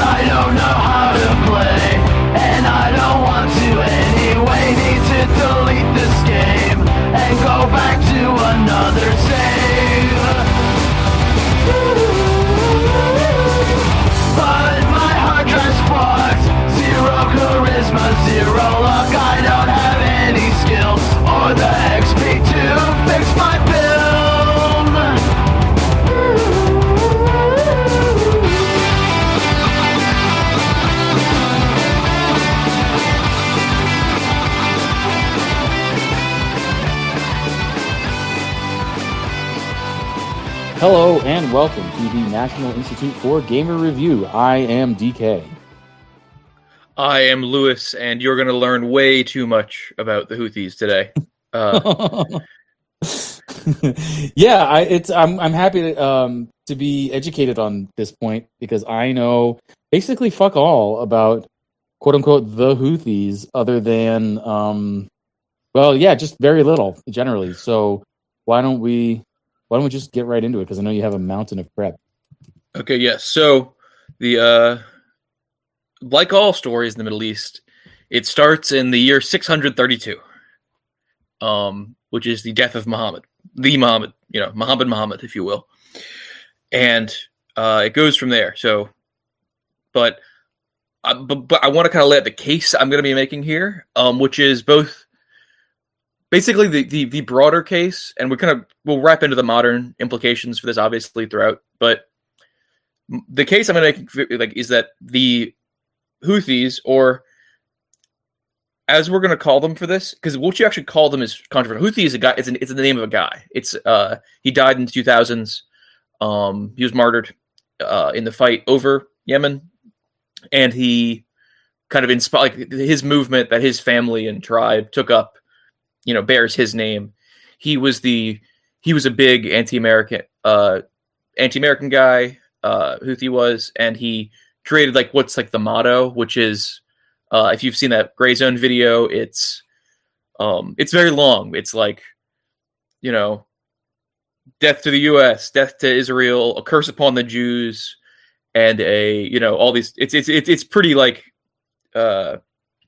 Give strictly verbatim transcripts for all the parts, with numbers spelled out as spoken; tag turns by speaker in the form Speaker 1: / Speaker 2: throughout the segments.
Speaker 1: I don't know how to play, and I don't want to anyway. Need to delete this game and go back to another save. But my hard drive's fucked. Zero charisma, zero luck. I don't have any skills or the X P to fix my build.
Speaker 2: Hello and welcome to the National Institute for Gamer Review. I am D K.
Speaker 3: I am Lewis, and you're going to learn way too much about the Houthis today. Uh,
Speaker 2: yeah, I, it's I'm I'm happy to um, to be educated on this point because I know basically fuck all about quote unquote the Houthis, other than um, well, yeah, just very little generally. So why don't we? Why don't we just get right into it? Because I know you have a mountain of prep.
Speaker 3: Okay, yes. So, the uh, like all stories in the Middle East, it starts in the year six hundred thirty-two, um, which is the death of Muhammad, the Muhammad, you know, Muhammad Muhammad, if you will. And uh, it goes from there. So, but, uh, but, but I want to kind of lay out the case I'm going to be making here, um, which is both basically the, the, the broader case, and we kind of we'll wrap into the modern implications for this obviously throughout. But the case I'm going to make like is that the Houthis, or as we're going to call them for this, because what you actually call them is controversial. Houthi is a guy. It's an, it's the name of a guy. It's uh he died in the two thousands. Um, he was martyred uh, in the fight over Yemen, and he kind of inspired like, his movement that his family and tribe took up. You know, bears his name. He was the he was a big anti-American uh, anti-American guy. Uh, Houthi was, and he created like what's like the motto, which is uh, if you've seen that Gray Zone video, it's um, it's very long. It's like, you know, death to the U S, death to Israel, a curse upon the Jews, and a you know all these. It's it's it's it's pretty like. Uh,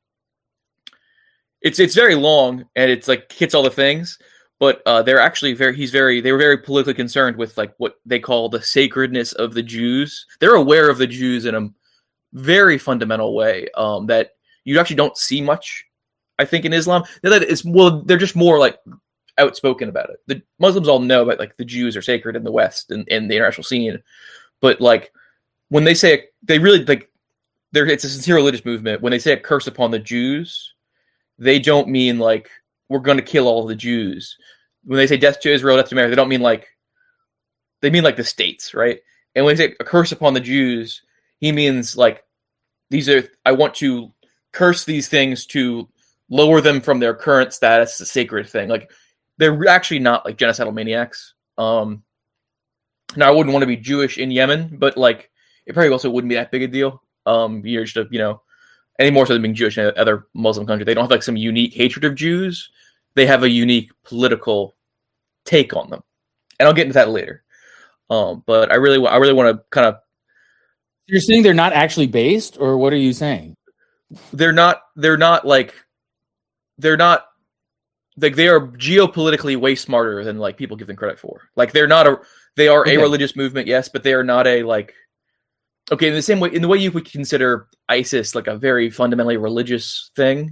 Speaker 3: It's it's very long, and it's like hits all the things, but uh, they're actually very. He's very. They were very politically concerned with like what they call the sacredness of the Jews. They're aware of the Jews in a very fundamental way um, that you actually don't see much. I think in Islam, that is well, they're just more like outspoken about it. The Muslims all know about like the Jews are sacred in the West and in the international scene, but like when they say they really like, they're it's a sincere religious movement. When they say a curse upon the Jews, they don't mean like we're going to kill all of the Jews. When they say death to Israel, death to America, they don't mean like they mean like the states, right? And when they say a curse upon the Jews, he means like these are. I want to curse these things to lower them from their current status, a sacred thing. Like they're actually not like genocidal maniacs. Um, now I wouldn't want to be Jewish in Yemen, but like it probably also wouldn't be that big a deal. Um, you're just a, you know. Any more so than being Jewish in other Muslim countries. They don't have like some unique hatred of Jews. They have a unique political take on them, and I'll get into that later. Um, but I really, I really want to kind of.
Speaker 2: You're saying they're not actually based, or what are you saying?
Speaker 3: They're not. They're not like. They're not. Like they are geopolitically way smarter than like people give them credit for. Like they're not a. They are okay. A religious movement, yes, but they are not a like. Okay, in the same way, in the way you would consider ISIS like a very fundamentally religious thing,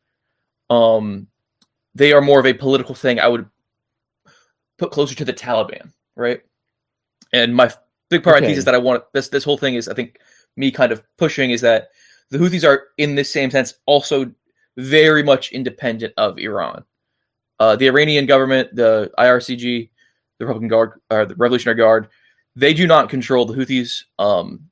Speaker 3: um, they are more of a political thing. I would put closer to the Taliban, right? And my big part okay. of my thesis that I want this this whole thing is, I think, me kind of pushing is that the Houthis are, in this same sense, also very much independent of Iran. Uh, the Iranian government, the I R C G, the Republican Guard, or the Revolutionary Guard, they do not control the Houthis. Um,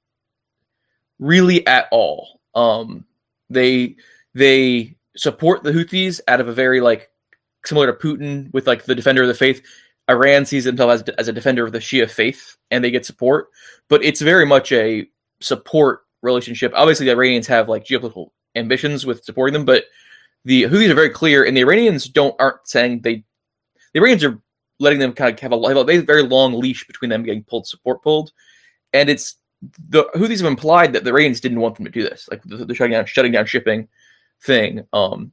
Speaker 3: Really at all. Um, they they support the Houthis out of a very like similar to Putin with like the defender of the faith. Iran sees themselves as, as a defender of the Shia faith, and they get support. But it's very much a support relationship. Obviously, the Iranians have like geopolitical ambitions with supporting them, but the Houthis are very clear, and the Iranians don't aren't saying they. The Iranians are letting them kind of have a, have a very long leash between them getting pulled, support pulled, and it's the Houthis have implied that the Iranians didn't want them to do this, like the, the shutting down, shutting down shipping thing. Um,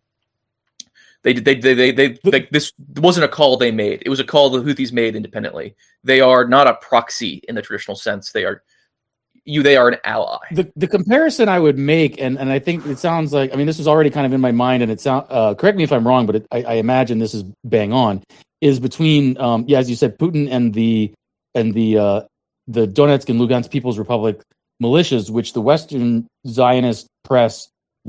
Speaker 3: they did, they, they, they, they, they, this wasn't a call they made. It was a call the Houthis made independently. They are not a proxy in the traditional sense. They are you. They are an ally.
Speaker 2: The the comparison I would make, and, and I think it sounds like, I mean, this was already kind of in my mind, and it sound, uh, correct me if I'm wrong, but it, I, I imagine this is bang on, is between, um, yeah, as you said, Putin and the, and the, uh, the Donetsk and Lugansk People's Republic militias, which the Western Zionist press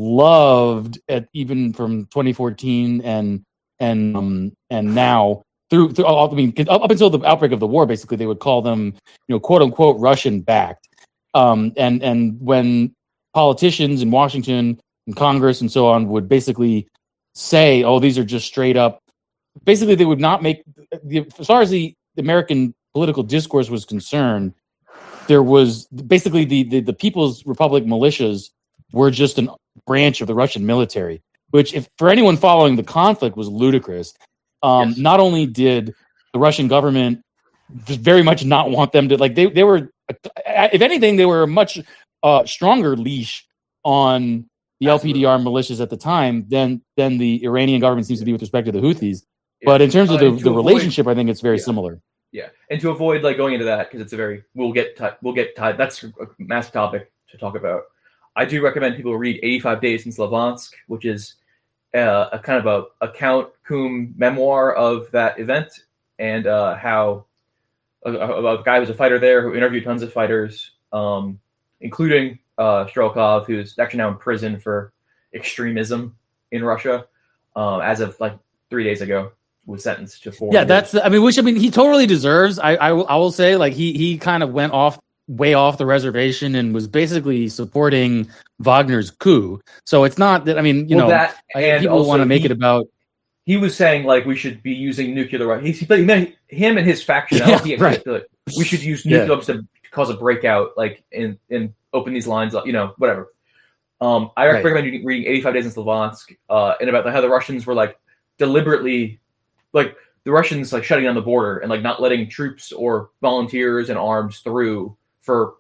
Speaker 2: loved at even from twenty fourteen and and um, and now through through I mean up, up until the outbreak of the war, basically they would call them, you know, quote unquote Russian backed. Um, and and when politicians in Washington and Congress and so on would basically say, oh, these are just straight up, basically they would not make, as far as the American political discourse was concerned, there was basically the, the, the People's Republic militias were just a branch of the Russian military, which, if for anyone following the conflict, was ludicrous. Um,
Speaker 3: Yes.
Speaker 2: Not only did the Russian government just very much not want them to, like, they, they were, if anything, they were a much uh, stronger leash on the L P D R militias at the time than than the Iranian government seems to be with respect to the Houthis. But in terms of
Speaker 3: Uh,
Speaker 2: the,
Speaker 3: and to
Speaker 2: the
Speaker 3: avoid-
Speaker 2: relationship, I think it's very
Speaker 3: Yeah.
Speaker 2: similar.
Speaker 3: Yeah, and to avoid like going into that because it's a very we'll get ti- we'll get tied. That's a massive topic to talk about. I do recommend people read eighty-five Days in Slavansk, which is uh, a kind of a, a Count Kum memoir of that event and uh, how a, a, a guy who was a fighter there who interviewed tons of fighters, um, including uh, Strelkov, who's actually now in prison for extremism in Russia, um, as of like three days ago. Was sentenced to four.
Speaker 2: Yeah,
Speaker 3: years.
Speaker 2: that's. I mean, which I mean, he totally deserves. I, I, will- I will say, like he, he kind of went off way off the reservation and was basically supporting Wagner's coup. So it's not that. I mean, you
Speaker 3: Well,
Speaker 2: know,
Speaker 3: that,
Speaker 2: I,
Speaker 3: and
Speaker 2: people
Speaker 3: also
Speaker 2: want to make
Speaker 3: he-
Speaker 2: it about.
Speaker 3: He was saying like we should be using nuclear weapons. He, he, he him and his faction. I
Speaker 2: Yeah,
Speaker 3: don't think he
Speaker 2: right.
Speaker 3: actually feel it. We should use
Speaker 2: Yeah.
Speaker 3: nuclear weapons to cause a breakout, like and and open these lines up. You know, whatever. Um, I
Speaker 2: Right.
Speaker 3: recommend you reading eighty-five Days in Slavansk, uh, and about how the Russians were like deliberately, like the Russians like shutting down the border and like not letting troops or volunteers and arms through for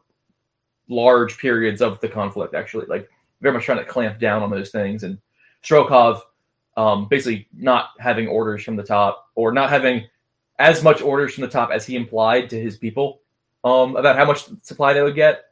Speaker 3: large periods of the conflict. Actually, like very much trying to clamp down on those things. And Strelkov, um, basically not having orders from the top or not having as much orders from the top as he implied to his people um, about how much supply they would get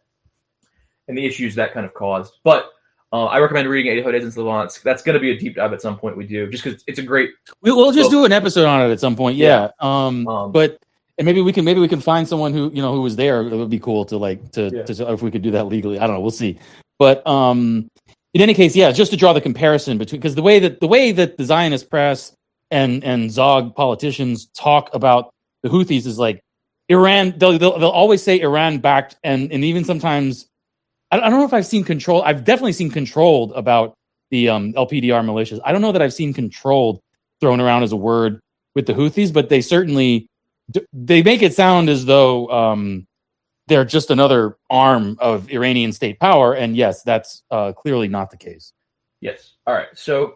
Speaker 3: and the issues that kind of caused. But uh, I recommend reading eighty-five Days in Slavansk. That's going to be a deep dive at some point we do, just because it's a great.
Speaker 2: We, we'll just
Speaker 3: Well-
Speaker 2: do an episode on it at some point. Yeah. Um,
Speaker 3: Um,
Speaker 2: but and maybe we can maybe we can find someone who you know who was there. It would be cool to like to,
Speaker 3: Yeah.
Speaker 2: to if we could do that legally. I don't know. We'll see. But um, in any case, yeah, just to draw the comparison between because the way that the way that the Zionist press and and Zog politicians talk about the Houthis is like Iran. They'll they'll, they'll always say Iran backed, and and even sometimes I don't, I don't know if I've seen control. I've definitely seen controlled about the um, L P D R militias. I don't know that I've seen controlled thrown around as a word with the Houthis, but they certainly they make it sound as though um, they're just another arm of Iranian state power. And yes, that's uh, clearly not the case.
Speaker 3: Yes. All right. So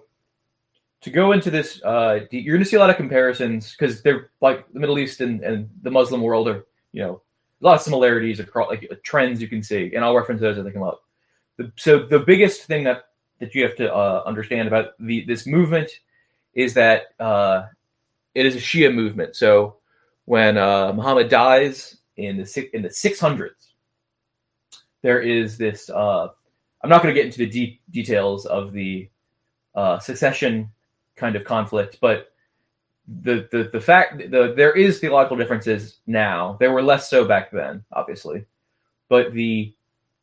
Speaker 3: to go into this, uh, you're going to see a lot of comparisons because they're like the Middle East and, and the Muslim world are, you know, a lot of similarities across like trends you can see, and I'll reference those as they come up. The, so the biggest thing that, that you have to uh, understand about the this movement is that uh, it is a Shia movement. So when uh, Muhammad dies in the six, in the six hundreds, there is this. Uh, I'm not going to get into the deep details of the uh, succession kind of conflict, but the the the fact the there is theological differences now. There were less so back then, obviously, but the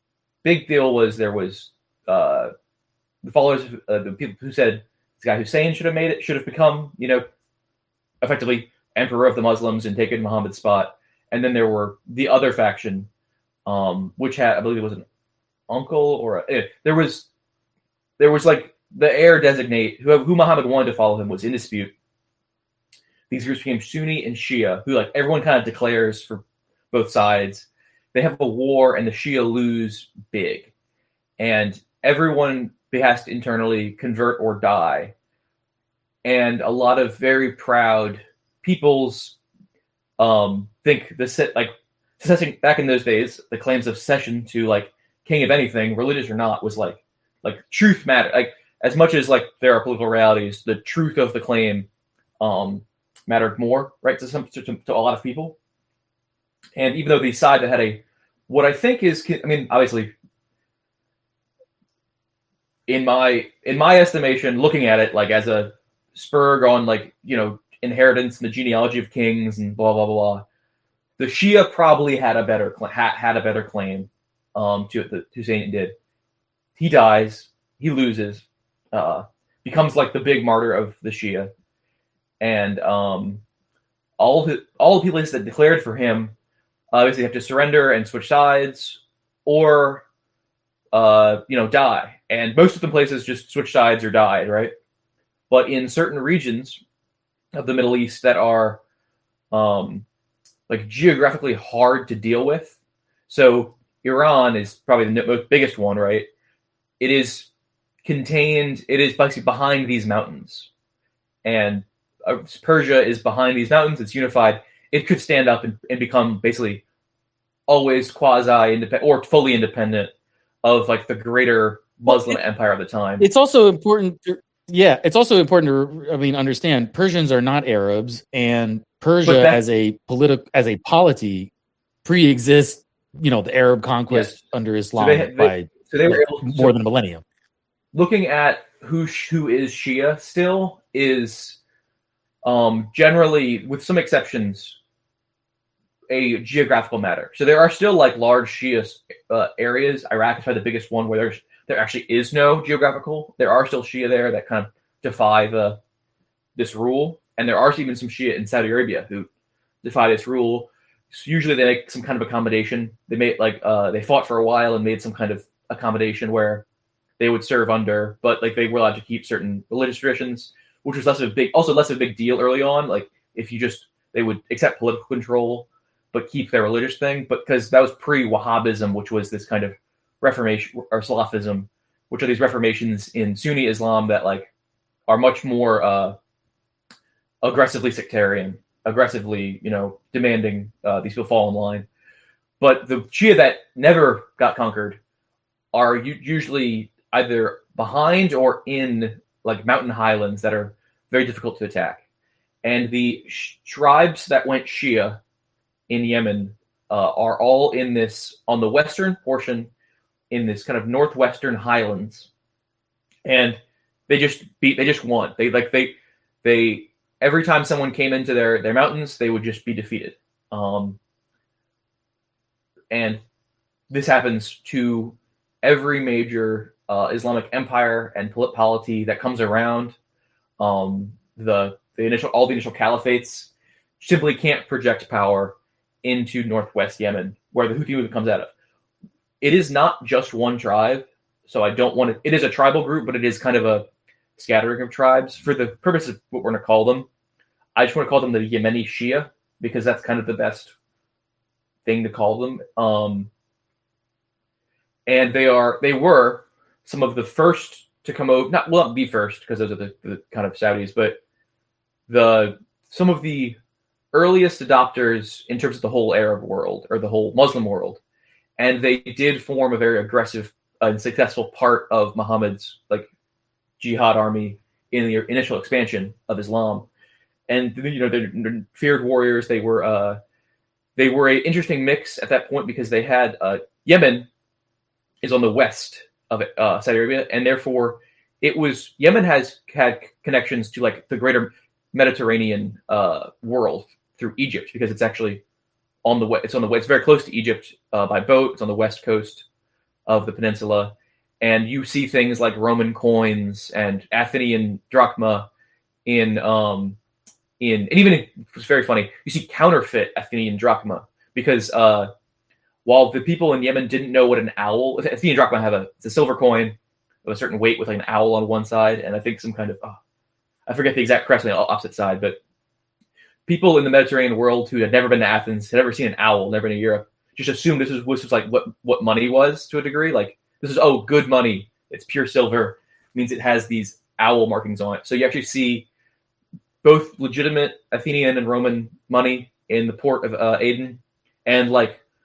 Speaker 3: big deal was there was uh, the followers, uh, the people who said this guy Hussein should have made it, should have become, you know, effectively emperor of the Muslims and taken Muhammad's spot. And then there were the other faction, um, which had, I believe it was an uncle or a, eh, there was, there was like the heir designate who, who Muhammad wanted to follow him was in dispute. These groups became Sunni and Shia, who like everyone kind of declares for both sides. They have a war and the Shia lose big. And everyone has to internally convert or die. And a lot of very proud peoples um, think the like
Speaker 4: secession, back in those days, the claims of cession to like king of anything, religious or not, was like like truth matter. Like as much as like there are political realities, the truth of the claim um, mattered more, right, to some to, to a lot of people. And even though the side that had a what I think is, I mean, obviously, in my in my estimation, looking at it like as a spurg on like you know inheritance and the genealogy of kings and blah blah blah, blah the Shia probably had a better had, had a better claim um, to it. The Hussein did. He dies. He loses. Uh, becomes like the big martyr of the Shia, and um, all the all the people that declared for him obviously have to surrender and switch sides, or uh, you know die. And most of the places just switch sides or died, right? But in certain regions of the Middle East that are um, like geographically hard to deal with. So Iran is probably the most biggest one, right? It is contained, it is basically behind these mountains. And uh, Persia is behind these mountains, it's unified. It could stand up and, and become basically always quasi-independent or fully independent of like the greater Muslim
Speaker 2: it,
Speaker 4: empire of the time.
Speaker 2: It's also important to, yeah, it's also important to I mean understand Persians are not Arabs, and Persia that, as a political as a polity pre-exists, you know, the Arab conquest yes. under Islam so they, they, by
Speaker 4: so they were
Speaker 2: like,
Speaker 4: able,
Speaker 2: more
Speaker 4: so
Speaker 2: than a millennium.
Speaker 4: Looking at who who is Shia still is um, generally, with some exceptions, a geographical matter. So there are still like large Shia uh, areas. Iraq is probably the biggest one where there's there actually is no geographical. There are still Shia there that kind of defy the this rule, and there are even some Shia in Saudi Arabia who defy this rule. So usually they make some kind of accommodation. They made like uh, they fought for a while and made some kind of accommodation where they would serve under, but like they were allowed to keep certain religious traditions, which was less of a big, also less of a big deal early on. Like if you just they would accept political control, but keep their religious thing. But because that was pre-Wahhabism, which was this kind of Reformation or Salafism, which are these reformations in Sunni Islam that like are much more uh, aggressively sectarian, aggressively, you know, demanding uh, these people fall in line. But the Shia that never got conquered are u- usually either behind or in like mountain highlands that are very difficult to attack. And the sh- tribes that went Shia in Yemen uh, are all in this, on the western portion, in this kind of northwestern highlands. And they just beat, they just won. They like, they, they, every time someone came into their, their mountains, they would just be defeated. Um, and this happens to every major uh, Islamic empire and polity that comes around. Um, the, the initial, all the initial caliphates simply can't project power into northwest Yemen, where the Houthi movement comes out of. It is not just one tribe, so I don't want to. It is a tribal group, but it is kind of a scattering of tribes. For the purpose of what we're going to call them, I just want to call them the Yemeni Shia because that's kind of the best thing to call them. Um, and they are, they were some of the first to come over. Not well, not the first because those are the, the kind of Saudis, but the some of the earliest adopters in terms of the whole Arab world or the whole Muslim world. And they did form a very aggressive and uh, successful part of Muhammad's like jihad army in the initial expansion of Islam. And you know, they're, they're feared warriors. They were uh, they were an interesting mix at that point because they had uh, Yemen is on the west of uh, Saudi Arabia, and therefore it was Yemen has had connections to like the greater Mediterranean uh, world through Egypt because it's actually on the way. It's on the way. It's very close to Egypt uh, by boat. It's on the west coast of the peninsula, and you see things like Roman coins and Athenian drachma in um in and even it's very funny. You see counterfeit Athenian drachma because uh, while the people in Yemen didn't know what an owl, Athenian drachma have a it's a silver coin of a certain weight with like an owl on one side, and I think some kind of oh, I forget the exact crest on the opposite side, but people in the Mediterranean world who had never been to Athens, had never seen an owl, never been to Europe, just assumed this was, this was like what, what money was to a degree. Like, this is, oh, good money. It's pure silver. It means it has these owl markings on it. So you actually see both legitimate Athenian and Roman money in the port of uh, Aden and like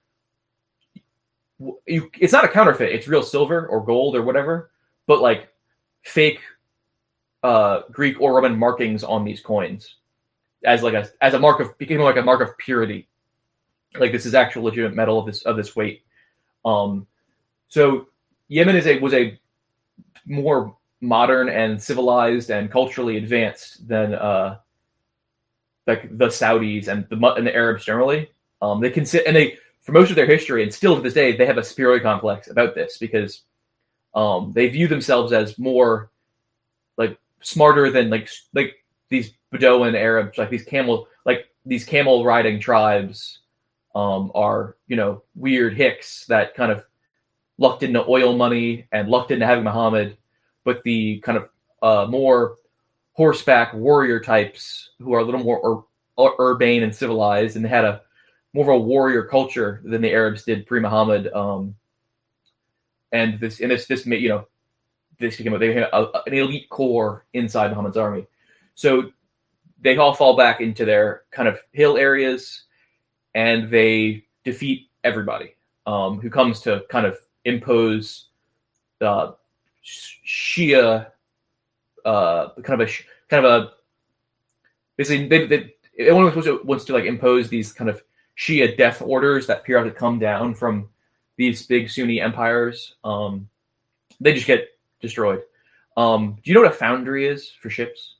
Speaker 4: you, it's not a counterfeit. It's real silver or gold or whatever, but like fake uh, Greek or Roman markings on these coins as like a as a mark of became like a mark of purity. Like this is actual legitimate metal of this of this weight. Um, so Yemen is a was a more modern and civilized and culturally advanced than uh, like the Saudis and the and the Arabs generally. Um, they can sit and they for most of their history and still to this day they have a superiority complex about this because um, they view themselves as more like smarter than like like these Bedouin Arabs, like these camel like these camel riding tribes um, are you know weird hicks that kind of lucked into oil money and lucked into having Muhammad, but the kind of uh, more horseback warrior types who are a little more ur- ur- urbane and civilized, and they had a more of a warrior culture than the Arabs did pre-Muhammad. Um, and this, and this, this, you know, this became they had a, an elite core inside Muhammad's army. So they all fall back into their kind of hill areas, and they defeat everybody um, who comes to kind of impose uh, Shia, uh, kind of a kind of a basically they, they, everyone was supposed to, wants to like impose these kind of Shia death orders that periodically come down from these big Sunni empires. Um, they just get destroyed. Um, do you know what a foundry is for ships?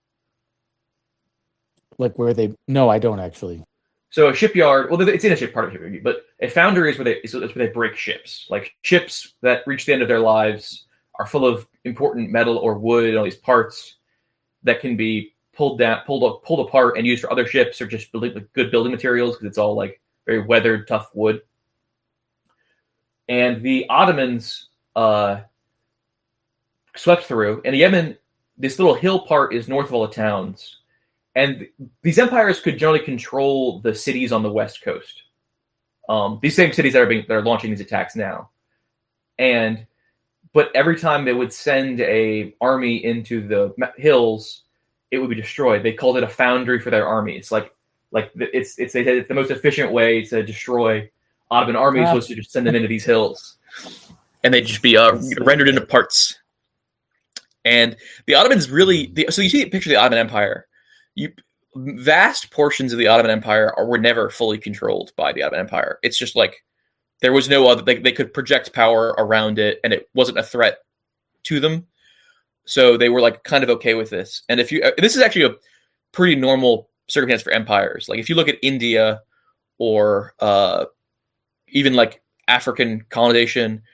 Speaker 2: Like where they? No, I don't actually.
Speaker 4: So a shipyard, well, it's in a ship part of a shipyard, but a foundry is where they so that's where they break ships. Like ships that reach the end of their lives are full of important metal or wood and all these parts that can be pulled down, pulled pulled apart, and used for other ships or just building like, good building materials because it's all like very weathered, tough wood. And the Ottomans uh, swept through, and Yemen, this little hill part is north of all the towns. And these empires could generally control the cities on the west coast. Um, these same cities that are being that are launching these attacks now. And but every time they would send a army into the hills, it would be destroyed. They called it a foundry for their armies. Like like it's it's they said it's the most efficient way to destroy Ottoman armies was to just send them into these hills,
Speaker 3: and they'd just be uh, rendered into parts. And the Ottomans really the, so you see a picture of the Ottoman Empire. You, vast portions of the Ottoman Empire are, were never fully controlled by the Ottoman Empire. It's just like there was no other. They, they could project power around it, and it wasn't a threat to them. So they were like kind of okay with this. And if you, this is actually a pretty normal circumstance for empires. Like if you look at India or uh, even like African colonization,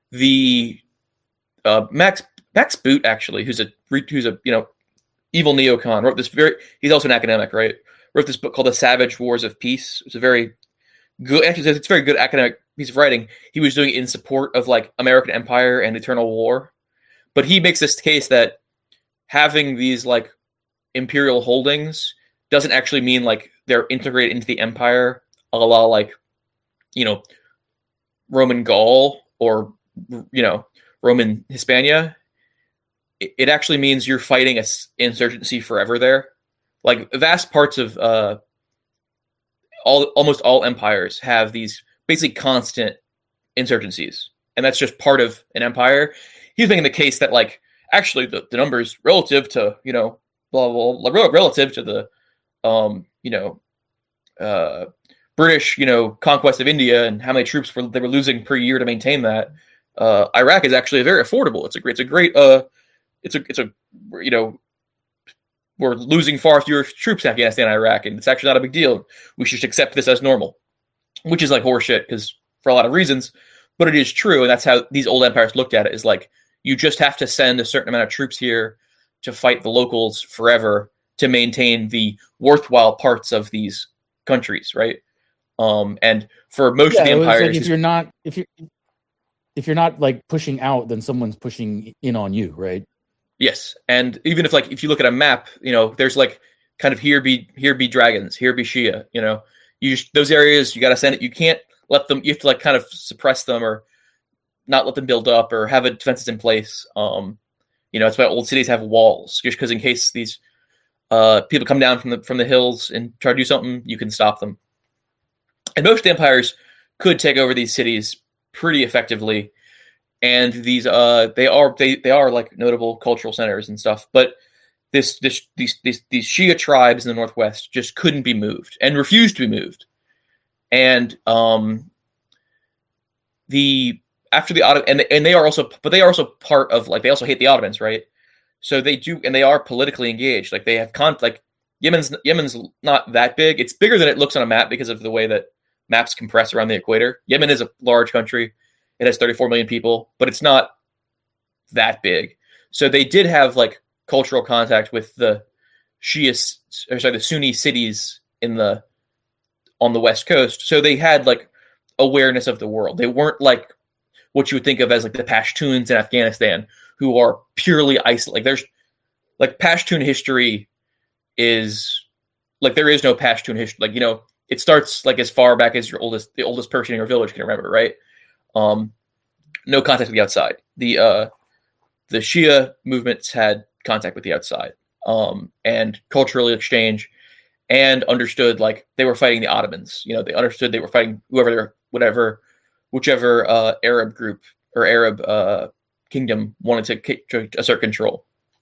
Speaker 3: the uh, Max Max Boot actually, who's a who's a you know. Evil neocon wrote this very. He's also an academic, right? Wrote this book called "The Savage Wars of Peace." It's a very good. Actually, it's a very good academic piece of writing. He was doing it in support of like American empire and eternal war, but he makes this case that having these like imperial holdings doesn't actually mean like they're integrated into the empire, a la like you know Roman Gaul or you know Roman Hispania. It actually means you're fighting a insurgency forever there. Like vast parts of uh, all, almost all empires have these basically constant insurgencies, and that's just part of an empire. He's making the case that like actually the, the numbers relative to you know blah blah, blah relative to the um, you know uh, British you know conquest of India and how many troops were they were losing per year to maintain that. Uh, Iraq is actually very affordable. It's a great it's a great. Uh, It's a, it's a, you know, we're losing far fewer troops in Afghanistan and Iraq, and it's actually not a big deal. We should accept this as normal, which is like horseshit because for a lot of reasons, but it is true, and that's how these old empires looked at it. Is like you just have to send a certain amount of troops here to fight the locals forever to maintain the worthwhile parts of these countries, right? Um, and for most
Speaker 2: yeah,
Speaker 3: of the empires,
Speaker 2: like if you're not if you if you're not like pushing out, then someone's pushing in on you, right?
Speaker 3: Yes, and even if like if you look at a map, you know, there's like kind of here be here be dragons, here be Shia. You know, you just, those areas you got to send it. You can't let them. You have to like kind of suppress them or not let them build up or have a defenses in place. Um, you know, that's why old cities have walls, just because in case these uh, people come down from the from the hills and try to do something, you can stop them. And most empires could take over these cities pretty effectively. And these uh they are they, they are like notable cultural centers and stuff, but this this these these these Shia tribes in the northwest just couldn't be moved and refused to be moved. And um the after the Ottoman and and they are also but they are also part of like they also hate the Ottomans, right? So they do, and they are politically engaged. Like they have con like Yemen's Yemen's not that big. It's bigger than it looks on a map because of the way that maps compress around the equator. Yemen is a large country. It has thirty-four million people, but it's not that big. So they did have like cultural contact with the Shia, or sorry, the Sunni cities in the on the west coast. So they had like awareness of the world. They weren't like what you would think of as like the Pashtuns in Afghanistan, who are purely isolated. Like there's like Pashtun history is like there is no Pashtun history. Like, you know, it starts like as far back as your oldest the oldest person in your village can remember, right? Um, no contact with the outside. The uh, the Shia movements had contact with the outside, um, and culturally exchange, and understood like they were fighting the Ottomans. You know, they understood they were fighting whoever they're whatever, whichever uh, Arab group or Arab uh, kingdom wanted to, to assert control,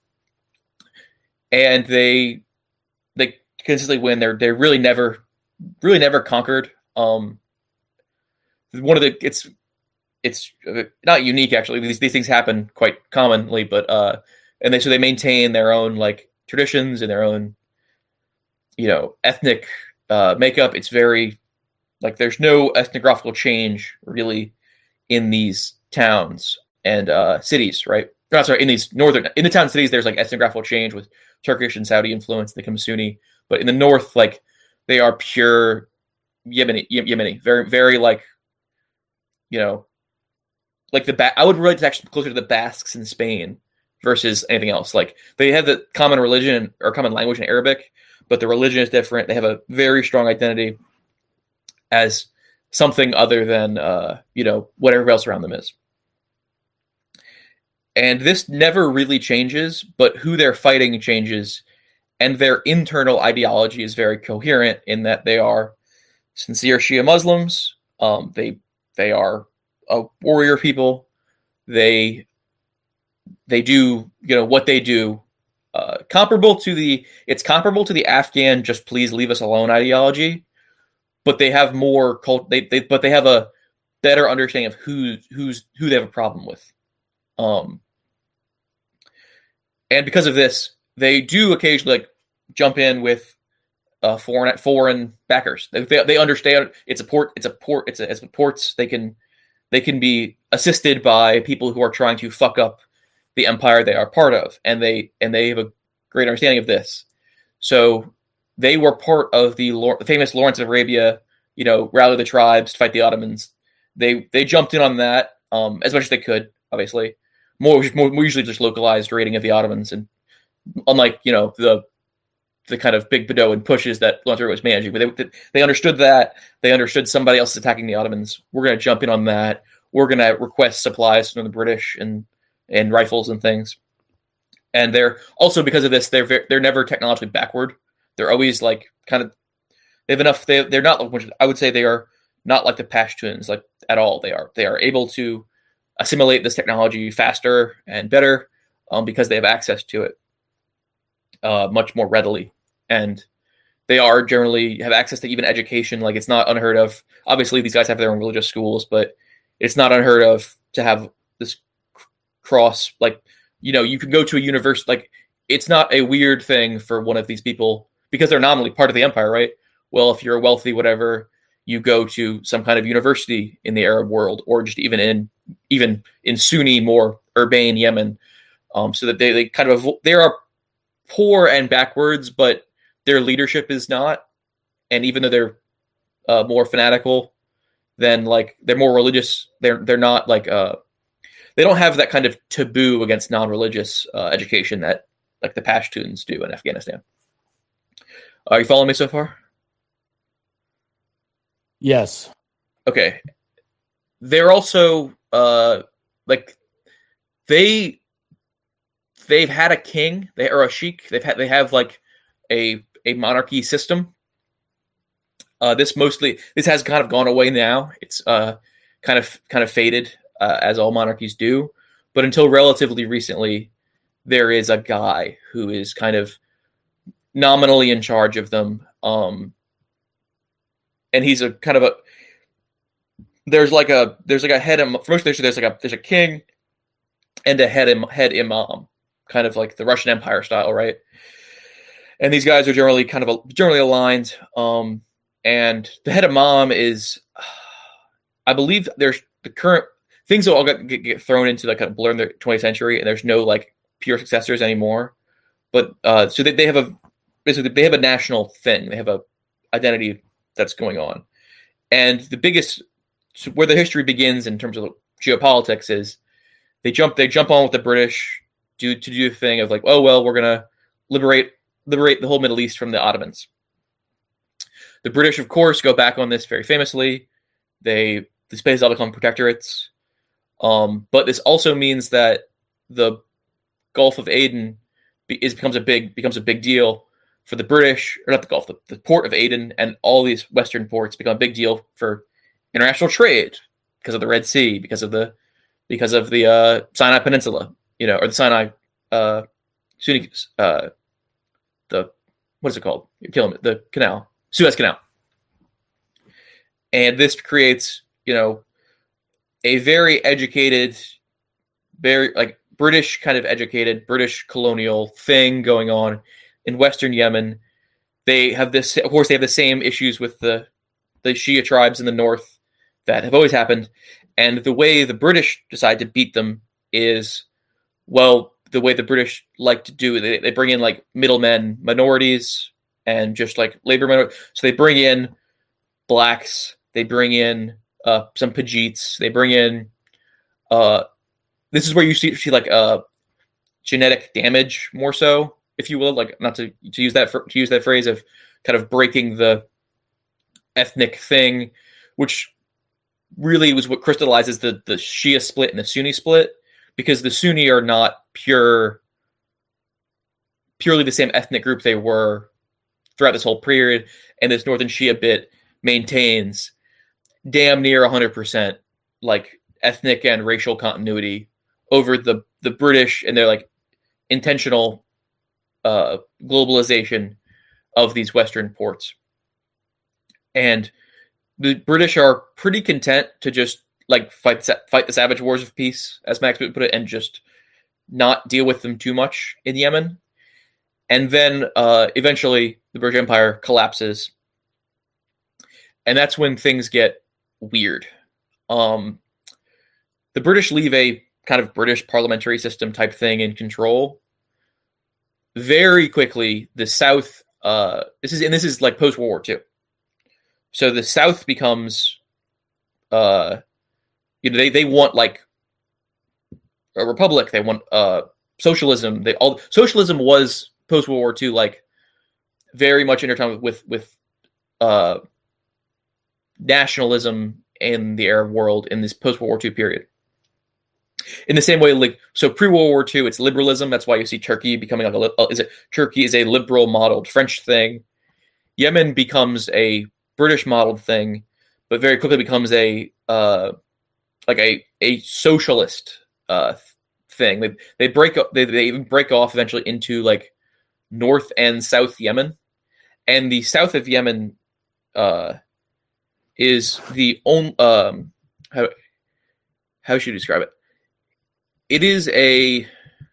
Speaker 3: and they they consistently win. They're they really never really never conquered. Um, one of the it's. It's not unique, actually. These these things happen quite commonly, but uh, and they so they maintain their own like traditions and their own, you know, ethnic uh, makeup. It's very like there's no ethnographical change really in these towns and uh, cities, right? No, sorry, in these northern in the town cities, there's like ethnographical change with Turkish and Saudi influence. They become Sunni, but in the north, like they are pure Yemeni, Yemeni, very very like, you know. Like the ba- I would relate to actually closer to the Basques in Spain versus anything else. Like they have the common religion or common language in Arabic, but the religion is different. They have a very strong identity as something other than uh, you know, what everybody else around them is. And this never really changes, but who they're fighting changes, and their internal ideology is very coherent in that they are sincere Shia Muslims. Um, they they are a warrior people. They they do, you know, what they do uh, comparable to the it's comparable to the Afghan just please leave us alone ideology, but they have more cult they, they but they have a better understanding of who who's who they have a problem with. Um and because of this, they do occasionally like jump in with uh, foreign foreign backers. They, they they understand it's a port it's a port it's a it's a ports they can They can be assisted by people who are trying to fuck up the empire they are part of, and they and they have a great understanding of this. So they were part of the, the famous Lawrence of Arabia, you know, rally the tribes to fight the Ottomans. They they jumped in on that um, as much as they could. Obviously, more, more more usually just localized raiding of the Ottomans, and unlike you know the the kind of big Bedouin pushes that Lawrence of Arabia was managing, but they they understood that they understood somebody else is attacking the Ottomans. We're going to jump in on that. We're going to request supplies from the British and and rifles and things. And they're also, because of this, they're very, they're never technologically backward. They're always like kind of they have enough. They they're not. I would say they are not like the Pashtuns like at all. They are they are able to assimilate this technology faster and better um, because they have access to it uh, much more readily. And they are generally have access to even education. Like it's not unheard of. Obviously, these guys have their own religious schools, but it's not unheard of to have this cross. Like, you know, you can go to a university. Like, it's not a weird thing for one of these people because they're nominally part of the empire, right? Well, if you're wealthy, whatever, you go to some kind of university in the Arab world, or just even in even in Sunni, more urbane Yemen, um, so that they, they kind of they are poor and backwards, but their leadership is not. And even though they're uh, more fanatical than like they're more religious, they're they're not like uh they don't have that kind of taboo against non-religious uh, education that like the Pashtuns do in Afghanistan. Are you following me so far?
Speaker 2: Yes.
Speaker 3: Okay. They're also uh like they they've had a king, they are a sheikh. They've had they have like a a monarchy system. Uh, this mostly this has kind of gone away now. It's uh kind of kind of faded, uh, as all monarchies do. But until relatively recently, there is a guy who is kind of nominally in charge of them, um, and he's a kind of a there's like a there's like a head im- for most there's there's like a there's a king and a head im- head imam, kind of like the Russian Empire style, right? And these guys are generally kind of a, generally aligned. Um, and the head imam is, I believe, there's the current things that all get, get, get thrown into like a blur in the twentieth century, and there's no like pure successors anymore. But uh, so they, they have a basically they have a national thing. They have a identity that's going on, and the biggest so where the history begins in terms of geopolitics is they jump they jump on with the British do to do the thing of like, oh well, we're gonna liberate liberate the whole Middle East from the Ottomans. The British, of course, go back on this very famously. They the space all become protectorates, um, but this also means that the Gulf of Aden be, is becomes a big becomes a big deal for the British, or not the Gulf, the, the port of Aden and all these Western ports become a big deal for international trade because of the Red Sea, because of the because of the uh, Sinai Peninsula, you know, or the Sinai uh, Sunni, uh, the what is it called? You're killing me. The canal, Suez Canal, and this creates, you know, a very educated, very like British kind of educated British colonial thing going on in Western Yemen. They have this, of course, they have the same issues with the the Shia tribes in the north that have always happened. And the way the British decide to beat them is, well, the way the British like to do, they, they bring in like middlemen, minorities, and just like labor minorities. So they bring in blacks, they bring in uh, some Pajites, they bring in, uh, this is where you see, see like uh, genetic damage more so, if you will, like not to, to use that for, to use that phrase of kind of breaking the ethnic thing, which really was what crystallizes the, the Shia split and the Sunni split, because the Sunni are not pure, purely the same ethnic group they were throughout this whole period, and this Northern Shia bit maintains damn near one hundred percent like ethnic and racial continuity over the, the British and their like intentional uh, globalization of these Western ports. And the British are pretty content to just like fight fight the savage wars of peace, as Max would put it, and just not deal with them too much in Yemen. And then uh, eventually the British Empire collapses. And that's when things get weird. Um, the British leave a kind of British parliamentary system type thing in control. Very quickly, the South, uh, this is and this is like post-World War Two. So the South becomes, uh, you know, they, they want like a republic. They want uh, socialism. They all socialism was post World War Two, like very much intertwined with with uh, nationalism in the Arab world in this post World War Two period. In the same way, like so pre World War Two, it's liberalism. That's why you see Turkey becoming like a is it Turkey is a liberal modeled French thing. Yemen becomes a British modeled thing, but very quickly becomes a uh, like a a socialist uh, thing. They they break up. They they even break off eventually into like North and South Yemen, and the south of Yemen uh, is the only um, how how should you describe it? It is a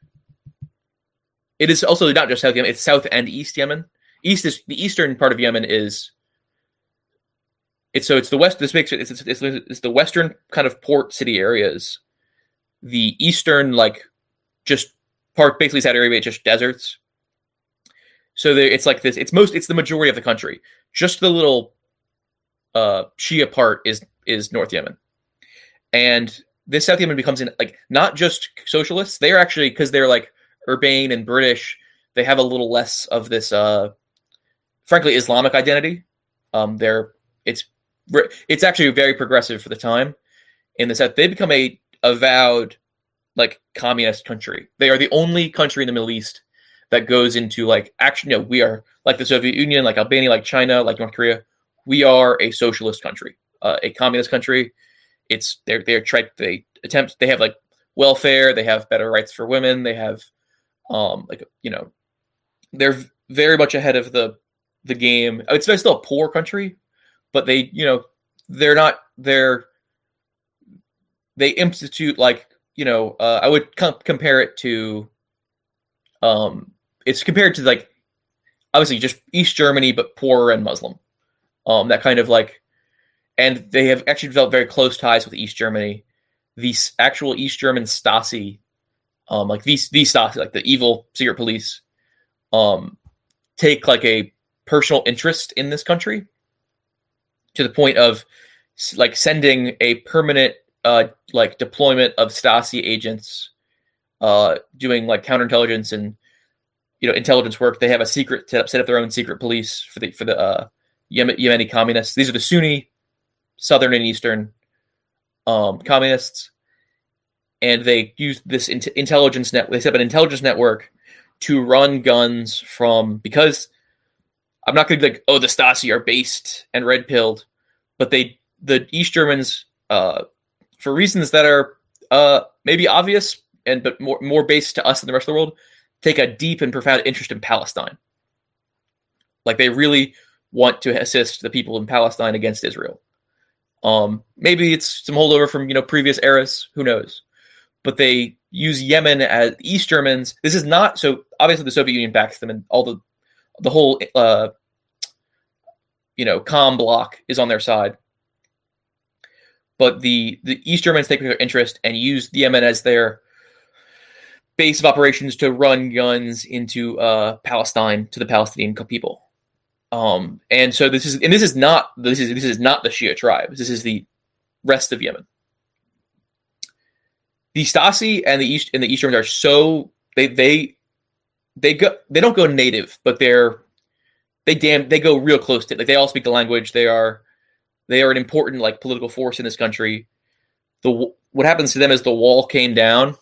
Speaker 3: it is also not just South Yemen. It's South and East Yemen. East is the eastern part of Yemen is. It's so it's the west. This makes it. It's, it's, it's the western kind of port city areas. The eastern, like, just part basically Saudi Arabia, just deserts. So there, it's like this. It's most. It's the majority of the country. Just the little uh, Shia part is is North Yemen, and this South Yemen becomes in like not just socialists. They are actually because they're like urbane and British. They have a little less of this, uh, frankly, Islamic identity. Um, they're it's. It's actually very progressive for the time in the South. They become a avowed like communist country. They are the only country in the Middle East that goes into like action. You know, we are like the Soviet Union, like Albania, like China, like North Korea. We are a socialist country, uh, a communist country. It's they're they're try they attempt they have like welfare, they have better rights for women, they have um like you know they're very much ahead of the the game. It's still a poor country, but they you know they're not they're they institute like you know uh, I would com- compare it to um it's compared to like obviously just East Germany but poorer and Muslim, um that kind of like, and they have actually developed very close ties with East Germany. The actual East German Stasi, um like these these Stasi, like the evil secret police, um take like a personal interest in this country to the point of like sending a permanent uh like deployment of Stasi agents uh doing like counterintelligence and you know intelligence work. They have a secret set up, set up their own secret police for the for the uh Yemen, Yemeni communists. These are the Sunni, southern and eastern um communists, and they use this in- intelligence net. They set up an intelligence network to run guns from, because I'm not going to be like, oh, the Stasi are based and red pilled, but they, the East Germans, uh, for reasons that are uh, maybe obvious and but more more based to us than the rest of the world, take a deep and profound interest in Palestine. Like they really want to assist the people in Palestine against Israel. Um, maybe it's some holdover from you know previous eras, who knows? But they use Yemen as East Germans. This is not so obviously the Soviet Union backs them, and all the the whole uh, you know comm block is on their side. But the the East Germans take their interest and use Yemen as their base of operations to run guns into uh, Palestine to the Palestinian people. Um, and so this is and this is not this is this is not the Shia tribes. This is the rest of Yemen. The Stasi and the East and the East Germans are so they they they go they don't go native, but they're they damn they go real close to it. Like they all speak the language. They are they are an important like political force in this country. The what happens to them is the wall came down,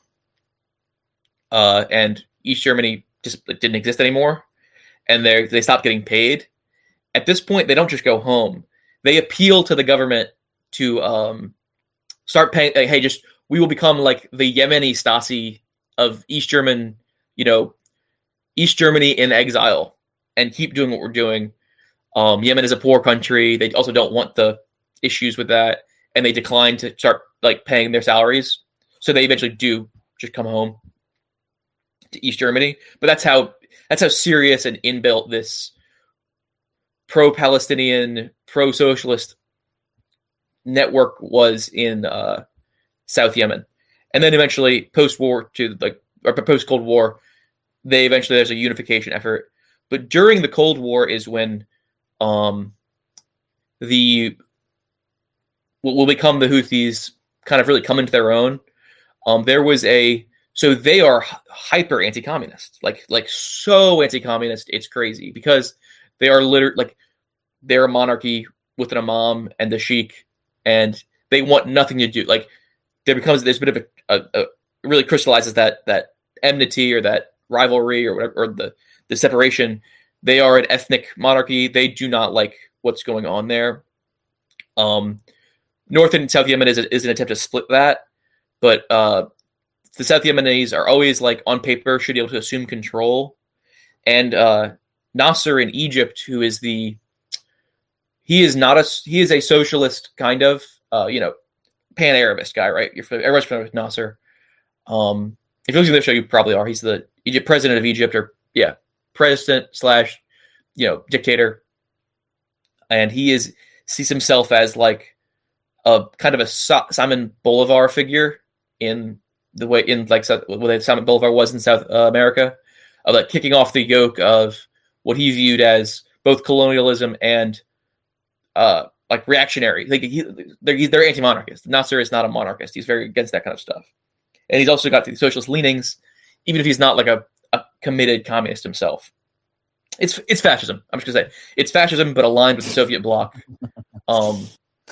Speaker 3: uh, and East Germany just didn't exist anymore, and they they stopped getting paid. At this point, they don't just go home. They appeal to the government to um, start paying. Like, hey, just we will become like the Yemeni Stasi of East German, you know, East Germany in exile, and keep doing what we're doing. Um, Yemen is a poor country. They also don't want the issues with that, and they decline to start like paying their salaries. So they eventually do just come home to East Germany. But that's how that's how serious and inbuilt this pro-Palestinian, pro-socialist network was in uh, South Yemen. And then eventually, post-war to like or post-Cold War, they eventually there's a unification effort. But during the Cold War is when um, the what will become the Houthis kind of really come into their own. Um, there was a so they are hyper anti-communist, like like so anti-communist, it's crazy because they are literally like they're a monarchy with an imam and the sheikh, and they want nothing to do. Like there becomes there's a bit of a, a, a really crystallizes that that enmity or that rivalry or whatever or the the separation. They are an ethnic monarchy. They do not like what's going on there. Um, North and South Yemen is a, is an attempt to split that, but uh, the South Yemenis are always like on paper should be able to assume control. And uh, Nasser in Egypt, who is the he is not a he is a socialist kind of uh, you know pan-Arabist guy, right? You're everyone's familiar with Nasser. Um, if you're looking at the show, you probably are. He's the Egypt president of Egypt, or yeah, president slash you know dictator, and he is sees himself as like a kind of a Simon Bolivar figure in the way in like what Simon Bolivar was in South uh, America, of like kicking off the yoke of what he viewed as both colonialism and uh, like reactionary. Like he, they're, they're anti-monarchist. Nasser is not a monarchist. He's very against that kind of stuff, and he's also got the socialist leanings, even if he's not like a, a committed communist himself. It's it's fascism. I'm just gonna say it's fascism, but aligned with the Soviet bloc. Um,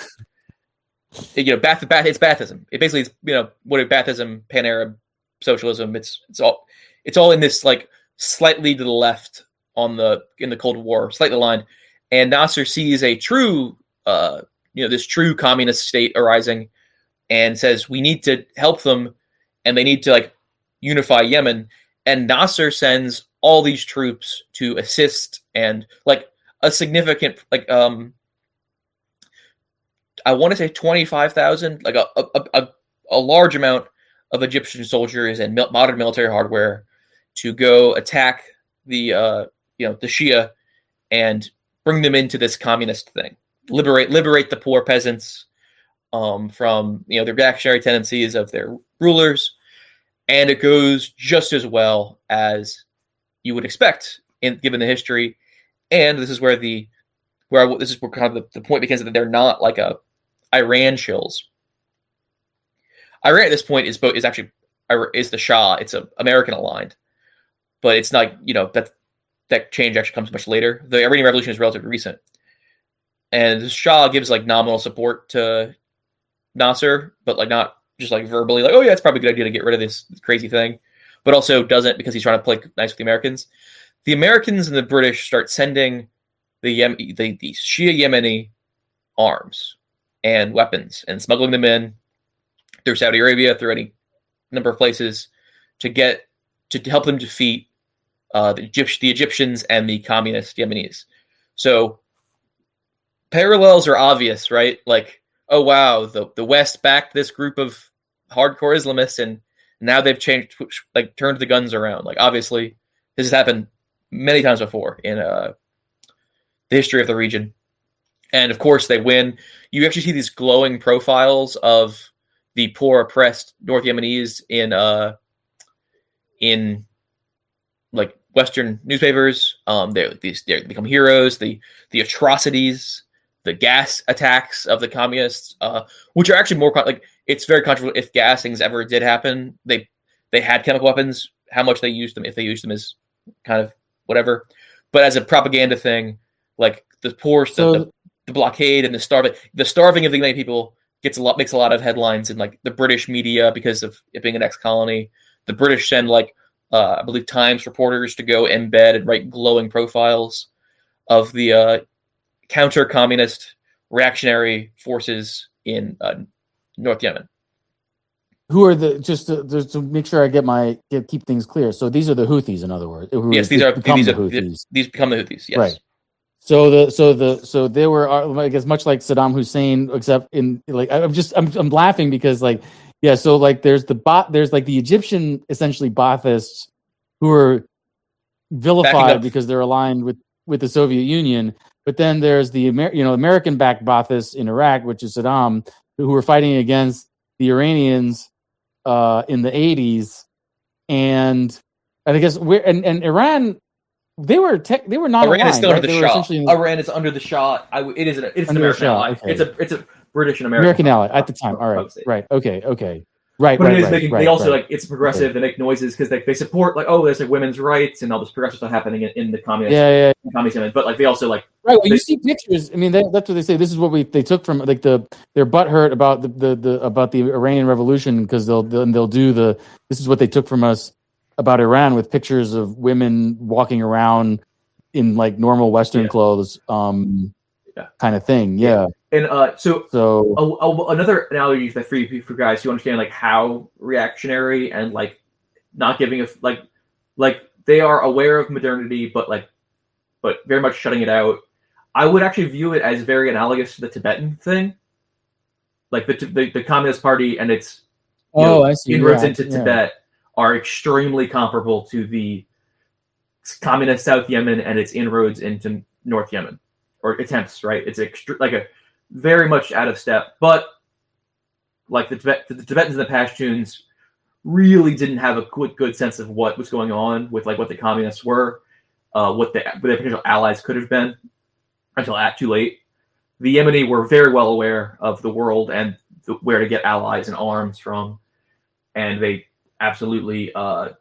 Speaker 3: you know, Baath, Baath, it's Baathism. It basically is, you know, what is Baathism, Pan-Arab socialism. It's it's all it's all in this like slightly to the left on the in the Cold War, slightly aligned. And Nasser sees a true, uh, you know, this true communist state arising, and says we need to help them, and they need to like unify Yemen. And Nasser sends all these troops to assist, and like a significant like um I want to say twenty-five thousand, like a, a a a large amount of Egyptian soldiers and mil- modern military hardware to go attack the uh you know the Shia and bring them into this communist thing, liberate liberate the poor peasants um from you know the reactionary tendencies of their rulers. And it goes just as well as you would expect, in given the history. And this is where the where I, this is where kind of the, the point begins, that they're not like a Iran shills. Iran at this point is is actually is the Shah. It's a American aligned, but it's not, you know, that that change actually comes much later. The Iranian Revolution is relatively recent, and the Shah gives like nominal support to Nasser, but like not just like verbally, like, oh yeah, it's probably a good idea to get rid of this crazy thing, but also doesn't because he's trying to play nice with the Americans. The Americans and the British start sending the Yem- the, the Shia Yemeni arms and weapons and smuggling them in through Saudi Arabia, through any number of places, to get to help them defeat uh, the, Egypt- the Egyptians and the communist Yemenis. So parallels are obvious, right? Like, oh wow, the the West backed this group of hardcore Islamists, and now they've changed, like turned the guns around. Like obviously, this has happened many times before in uh, the history of the region, and of course they win. You actually see these glowing profiles of the poor, oppressed North Yemenis in uh, in like Western newspapers. Um, they these they become heroes. The the atrocities, the gas attacks of the communists, uh, which are actually more like, it's very controversial if gas things ever did happen. They they had chemical weapons. How much they used them, if they used them, is kind of whatever. But as a propaganda thing, like the poor, so, the, the blockade and the starving, the starving of the many people gets a lot, makes a lot of headlines in like the British media because of it being an ex-colony. The British send like uh, I believe Times reporters to go embed and write glowing profiles of the uh, counter-communist reactionary forces in uh, North Yemen.
Speaker 2: Who are the, just to, just to make sure I get my get, keep things clear? So these are the Houthis, in other words. Who
Speaker 3: yes, these are
Speaker 2: become
Speaker 3: these
Speaker 2: the
Speaker 3: are
Speaker 2: Houthis.
Speaker 3: These become the Houthis. Yes,
Speaker 2: right. So the so the so they were, I guess, much like Saddam Hussein, except in like I'm just I'm I'm laughing because like yeah, so like there's the bot there's like the Egyptian essentially Baathists who are vilified because they're aligned with with the Soviet Union, but then there's the Amer- you know American backed Baathists in Iraq, which is Saddam, who were fighting against the Iranians uh, in the eighties, and, and I guess we're and, and Iran. They were tech, they were not
Speaker 3: Iran
Speaker 2: aligned,
Speaker 3: is still
Speaker 2: right?
Speaker 3: under the
Speaker 2: They
Speaker 3: Shah.
Speaker 4: The, Iran is under the Shah. I, it is an, it's an
Speaker 2: Under the
Speaker 4: American
Speaker 2: Shah,
Speaker 4: ally.
Speaker 2: okay.
Speaker 4: It's a it's a British and American,
Speaker 2: American ally at the time. All right, right, okay, okay, right,
Speaker 4: But
Speaker 2: right,
Speaker 4: it is
Speaker 2: right,
Speaker 4: making.
Speaker 2: right,
Speaker 4: They also
Speaker 2: right.
Speaker 4: like it's progressive.
Speaker 2: Okay.
Speaker 4: They make noises because they, they support like oh there's like women's rights and all this progressive stuff happening in, in the communist
Speaker 2: Yeah, yeah,
Speaker 4: in communist Yemen. But like they also like
Speaker 2: right. Well,
Speaker 4: they,
Speaker 2: you see pictures. I mean, that, that's what they say. This is what we they took from like the their butthurt about the, the, the about the Iranian Revolution because they'll they'll they'll do the. This is what they took from us about Iran with pictures of women walking around in like normal Western
Speaker 4: Yeah.
Speaker 2: clothes, um,
Speaker 4: Yeah.
Speaker 2: kind of thing. Yeah.
Speaker 4: and uh so
Speaker 2: So
Speaker 4: a, a, another analogy that for you for guys who understand like how reactionary and like not giving a like like they are aware of modernity but like but very much shutting it out. I would actually view it as very analogous to the Tibetan thing, like the the, the Communist Party and its you
Speaker 2: oh,
Speaker 4: know,
Speaker 2: I see.
Speaker 4: inroads
Speaker 2: Yeah,
Speaker 4: into
Speaker 2: yeah.
Speaker 4: Tibet are extremely comparable to the communist South Yemen and its inroads into North Yemen, or attempts. Right, it's extre- like a very much out of step, but like the, Tibet- the Tibetans and the Pashtuns really didn't have a good, good sense of what was going on with like what the communists were, uh, what, the, what their potential allies could have been until at too late. The Yemeni were very well aware of the world and the, where to get allies and arms from, and they absolutely. Uh,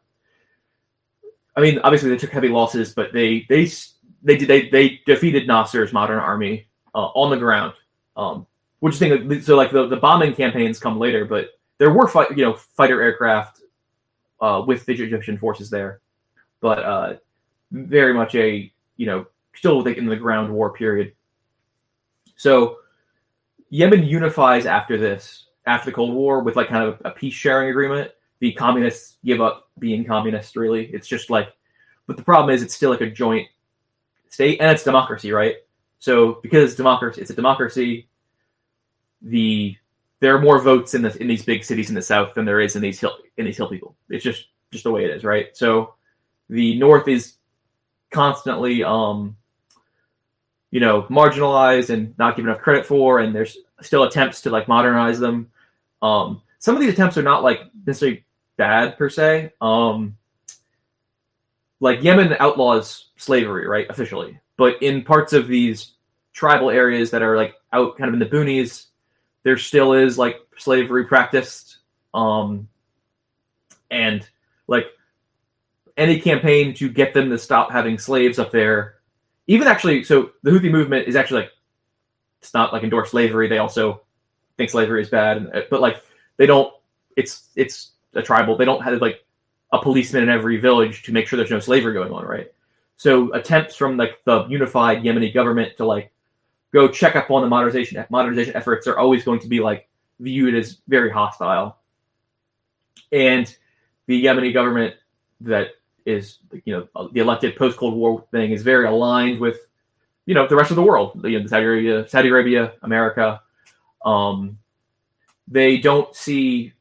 Speaker 4: I mean, obviously they took heavy losses, but they they they did they, they defeated Nasser's modern army uh, on the ground. Um, which is thing, so like the, the bombing campaigns come later, but there were fight, you know fighter aircraft uh, with the Egyptian forces there, but uh, very much a you know still in the ground war period. So Yemen unifies after this, after the Cold War with like kind of a peace sharing agreement. The communists give up being communist. Really, it's just like, but the problem is it's still like a joint state, and it's democracy, right? So because democracy, it's a democracy. The there are more votes in the in these big cities in the South than there is in these hill in these hill people. It's just just the way it is, right? So the North is constantly, um, you know, marginalized and not given enough credit for, and there's still attempts to like modernize them. Um, some of these attempts are not like necessarily bad per se. Um, like Yemen outlaws slavery, right, officially, but in parts of these tribal areas that are like out kind of in the boonies, there still is like slavery practiced. Um, and like any campaign to get them to stop having slaves up there, even actually, so the Houthi movement is actually like, it's not like endorse slavery. They also think slavery is bad, but like they don't, it's, it's a tribal, they don't have like a policeman in every village to make sure there's no slavery going on. Right. So attempts from like the unified Yemeni government to like go check up on the modernization, modernization efforts are always going to be like viewed as very hostile. And the Yemeni government that is, you know, the elected post-Cold War thing is very aligned with, you know, the rest of the world, you know, Saudi Arabia, Saudi Arabia, America. Um, they don't see,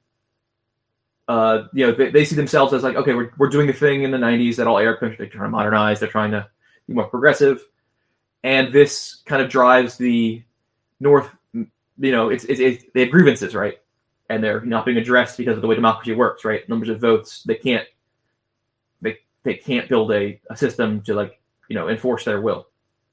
Speaker 4: uh, you know, they, they see themselves as like, okay, we're we're doing the thing in the nineties that all Arab countries are trying to modernize. They're trying to be more progressive, and this kind of drives the North. You know, it's, it's, it's they have grievances, right, and they're not being addressed because of the way democracy works, right? Numbers of votes, they can't, they they can't build a, a system to like, you know, enforce their will.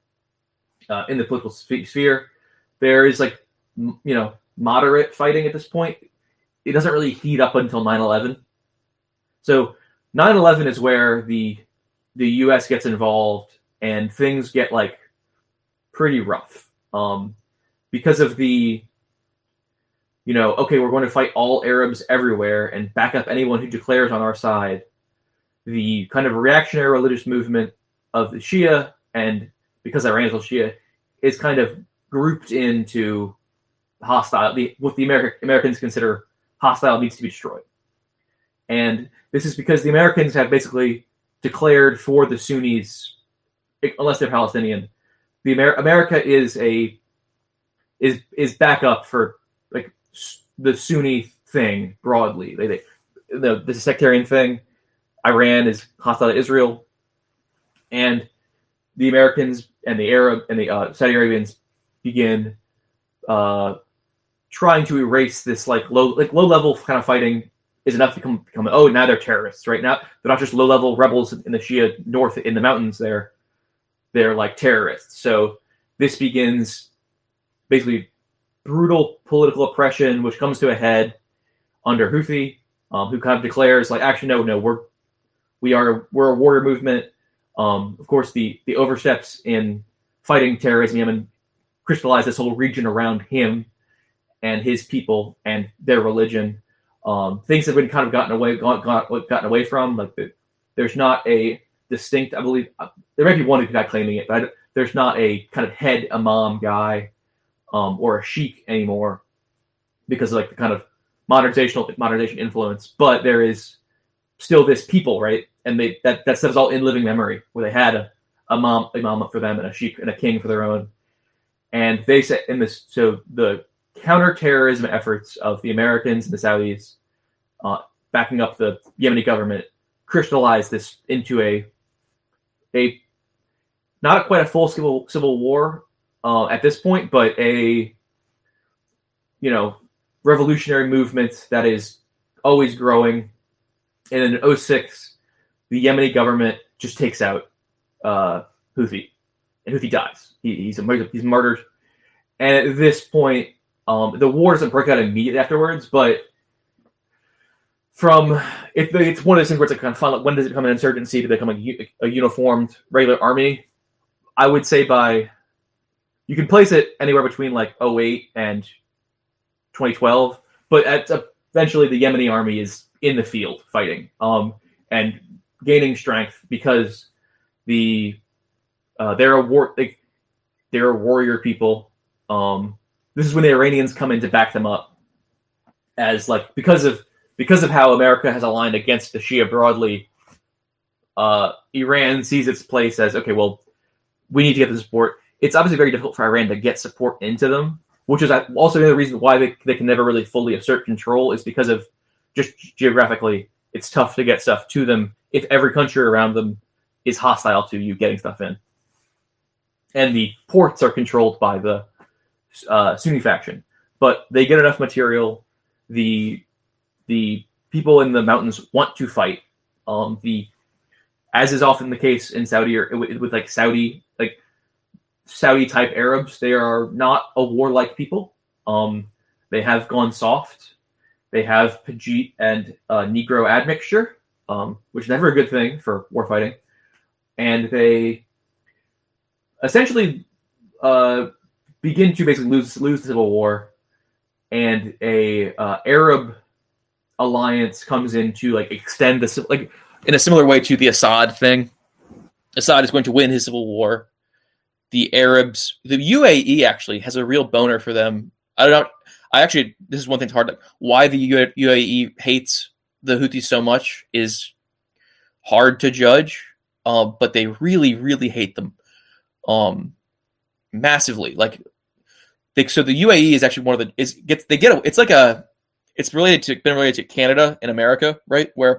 Speaker 4: Uh, in the political sphere, there is like, m- you know, moderate fighting at this point. It doesn't really heat up until nine eleven. So nine eleven is where the the U S gets involved and things get like pretty rough. Um, because of the, you know, okay, we're going to fight all Arabs everywhere and back up anyone who declares on our side. The kind of reactionary religious movement of the Shia, and because Iran is Shia, is kind of grouped into hostile, the, what the Ameri- Americans consider hostile, needs to be destroyed. And this is because the Americans have basically declared for the Sunnis, unless they're Palestinian, the Amer- America is a is is backup for like the Sunni thing broadly. They, they the the sectarian thing. Iran is hostile to Israel, and the Americans and the Arab and the uh, Saudi Arabians begin uh, trying to erase this like low like low level kind of fighting is enough to become, become oh now they're terrorists, right? Now they're not just low level rebels in the Shia north in the mountains. They're they're like terrorists. So this begins basically brutal political oppression, which comes to a head under Houthi, um, who kind of declares like, actually, no, no, we're we are we're a warrior movement. Um, of course, the the oversteps in fighting terrorism in Yemen crystallize this whole region around him and his people and their religion. Um, things have been kind of gotten away got, got, gotten away from. Like the, there's not a distinct, I believe, uh, there might be one guy claiming it, but there's not a kind of head imam guy um, or a sheikh anymore because of like the kind of modernization modernization influence. But there is still this people, right? And they that that stuff is all in living memory, where they had a imam imam for them and a sheikh and a king for their own. And they said in this, so the counterterrorism efforts of the Americans and the Saudis, uh, backing up the Yemeni government, crystallized this into a a not quite a full civil civil war uh, at this point, but a you know revolutionary movement that is always growing. And in oh six, the Yemeni government just takes out uh, Houthi, and Houthi dies. He, he's a, he's murdered. And at this point, um, the war doesn't break out immediately afterwards, but from it, it's one of those things where it's like kind of fun. Like when does it become an insurgency to become a, a uniformed regular army? I would say by you can place it anywhere between like oh eight and twenty twelve, but at, uh, eventually the Yemeni army is in the field fighting um, and gaining strength because the uh, they're a war like, they're a warrior people. Um, this is when the Iranians come in to back them up, as like because of because of how America has aligned against the Shia broadly, uh, Iran sees its place as okay. Well, we need to get the support. It's obviously very difficult for Iran to get support into them, which is also another reason why they they can never really fully assert control. Is because of just geographically, it's tough to get stuff to them if every country around them is hostile to you getting stuff in. And the ports are controlled by the uh, Sunni faction, but they get enough material. The the people in the mountains want to fight. Um, the as is often the case in Saudi or with, with like Saudi like Saudi type Arabs, they are not a warlike people. Um, they have gone soft. They have Pajit and uh, Negro admixture, um, which is never a good thing for warfighting. And they essentially uh, begin to basically lose lose the civil war, and a uh, Arab alliance comes in to like extend the like
Speaker 3: in a similar way to the Assad thing. Assad is going to win his civil war. The Arabs, the U A E actually has a real boner for them. I don't. I actually, this is one thing that's hard. Why the U A E hates the Houthis so much is hard to judge. Uh, but they really, really hate them, um, massively. Like, they, so the U A E is actually one of the is gets they get a, it's like a it's related to been related to Canada and America, right? Where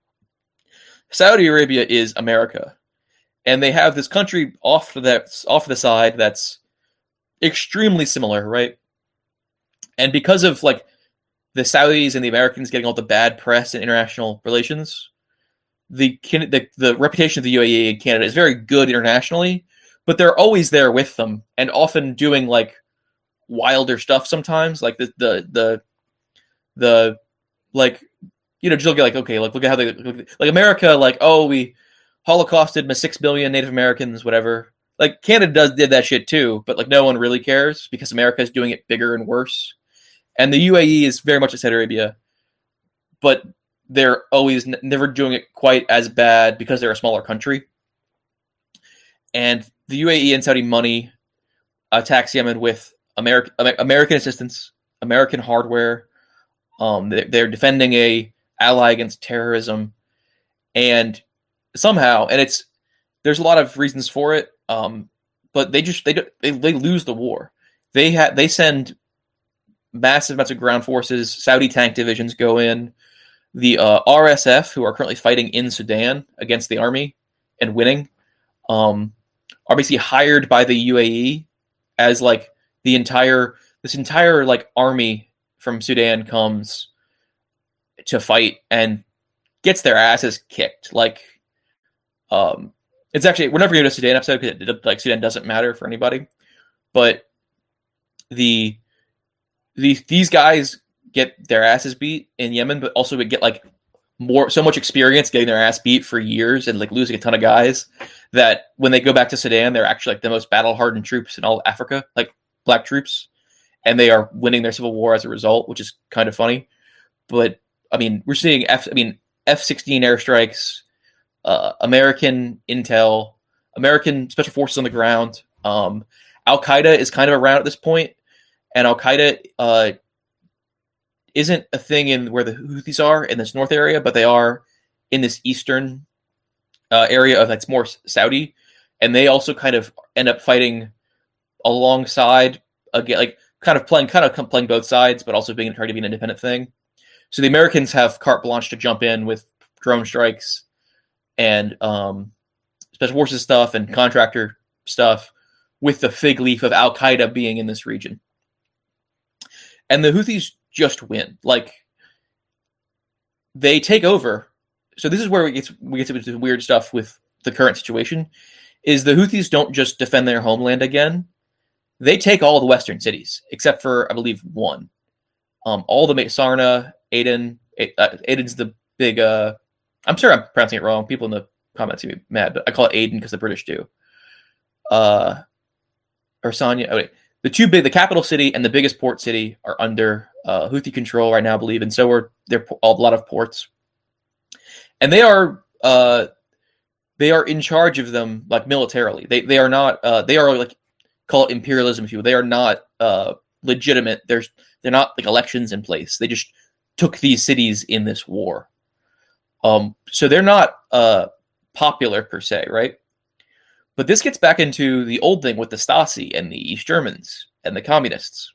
Speaker 3: Saudi Arabia is America, and they have this country off to that off to the side that's extremely similar, right? And because of like the Saudis and the Americans getting all the bad press in international relations, the the, the reputation of the U A E and Canada is very good internationally, but they're always there with them and often doing like wilder stuff sometimes, like the the the the like you know just look at like okay like look at how they like America like oh we holocausted six billion Native Americans whatever. Like Canada does did that shit too, but like no one really cares because America is doing it bigger and worse. And the U A E is very much like Saudi Arabia, but they're always n- never doing it quite as bad because they're a smaller country. And the U A E and Saudi money attacks Yemen with American American assistance, American hardware. Um, they're, they're defending a ally against terrorism, and somehow, and it's there's a lot of reasons for it. Um, but they just they they they lose the war. They ha- they send massive amounts of ground forces. Saudi tank divisions go in. The uh, R S F, who are currently fighting in Sudan against the army and winning, um, are basically hired by the U A E as like the entire this entire like army from Sudan comes to fight and gets their asses kicked. Like, um, it's actually we're never going to do a Sudan episode because it, like Sudan doesn't matter for anybody, but the the these guys get their asses beat in Yemen, but also would get like more, so much experience getting their ass beat for years and like losing a ton of guys that when they go back to Sudan, they're actually like the most battle hardened troops in all of Africa, like black troops, and they are winning their civil war as a result, which is kind of funny. But I mean, we're seeing F, I mean, F sixteen airstrikes, uh, American intel, American special forces on the ground. Um, Al Qaeda is kind of around at this point, and Al Qaeda, uh, isn't a thing in where the Houthis are in this north area, but they are in this eastern uh, area of that's more Saudi, and they also kind of end up fighting alongside again, like kind of playing kind of playing both sides, but also being trying to be an independent thing. So the Americans have carte blanche to jump in with drone strikes and um, special forces stuff and contractor stuff, with the fig leaf of Al Qaeda being in this region, and the Houthis just win. Like, they take over. So this is where we get to, we get to the weird stuff with the current situation, is the Houthis don't just defend their homeland again. They take all the western cities, except for, I believe, one. Um, all the Sarna, Aden, uh, Aden's the big, uh, I'm sure I'm pronouncing it wrong. People in the comments get me mad, but I call it Aden because the British do. Uh, or Sanya, oh wait. The two big, the capital city and the biggest port city are under uh, Houthi control right now, I believe, and so are there a lot of ports, and they are uh, they are in charge of them like militarily. They they are not uh, they are like call it imperialism if you will. They are not uh, legitimate. There's they're not like elections in place. They just took these cities in this war. Um, so they're not uh, popular per se, right? But this gets back into the old thing with the Stasi and the East Germans and the communists.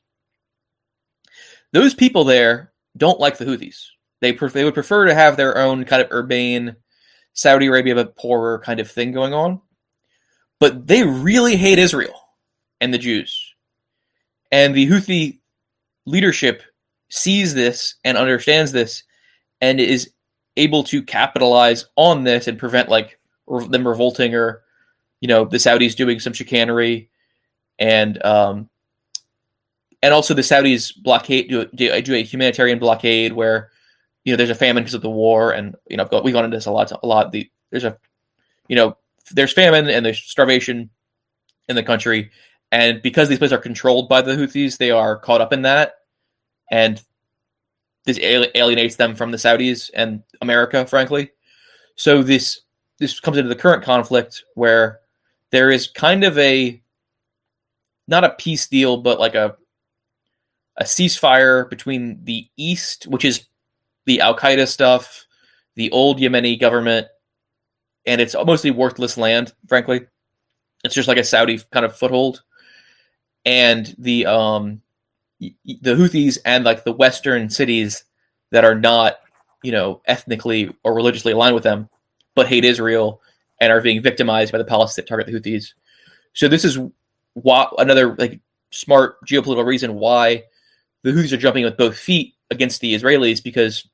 Speaker 3: Those people there don't like the Houthis. They pref- they would prefer to have their own kind of urbane, Saudi Arabia but poorer kind of thing going on. But they really hate Israel and the Jews. And the Houthi leadership sees this and understands this and is able to capitalize on this and prevent like re- them revolting or, you know, the Saudis doing some chicanery, and um, and also the Saudis blockade do, do, do a humanitarian blockade where, you know, there's a famine because of the war, and you know we've gone into this a lot. A lot. The there's a, you know, there's famine and there's starvation in the country, and because these places are controlled by the Houthis, they are caught up in that, and this alienates them from the Saudis and America, frankly. So this this comes into the current conflict where there is kind of a, not a peace deal, but like a a ceasefire between the East, which is the Al-Qaeda stuff, the old Yemeni government, and it's mostly worthless land, frankly. It's just like a Saudi kind of foothold. And the um, the Houthis and like the Western cities that are not, you know, ethnically or religiously aligned with them, but hate Israel and are being victimized by the policies that target the Houthis. So this is why, another like smart geopolitical reason why the Houthis are jumping with both feet against the Israelis, because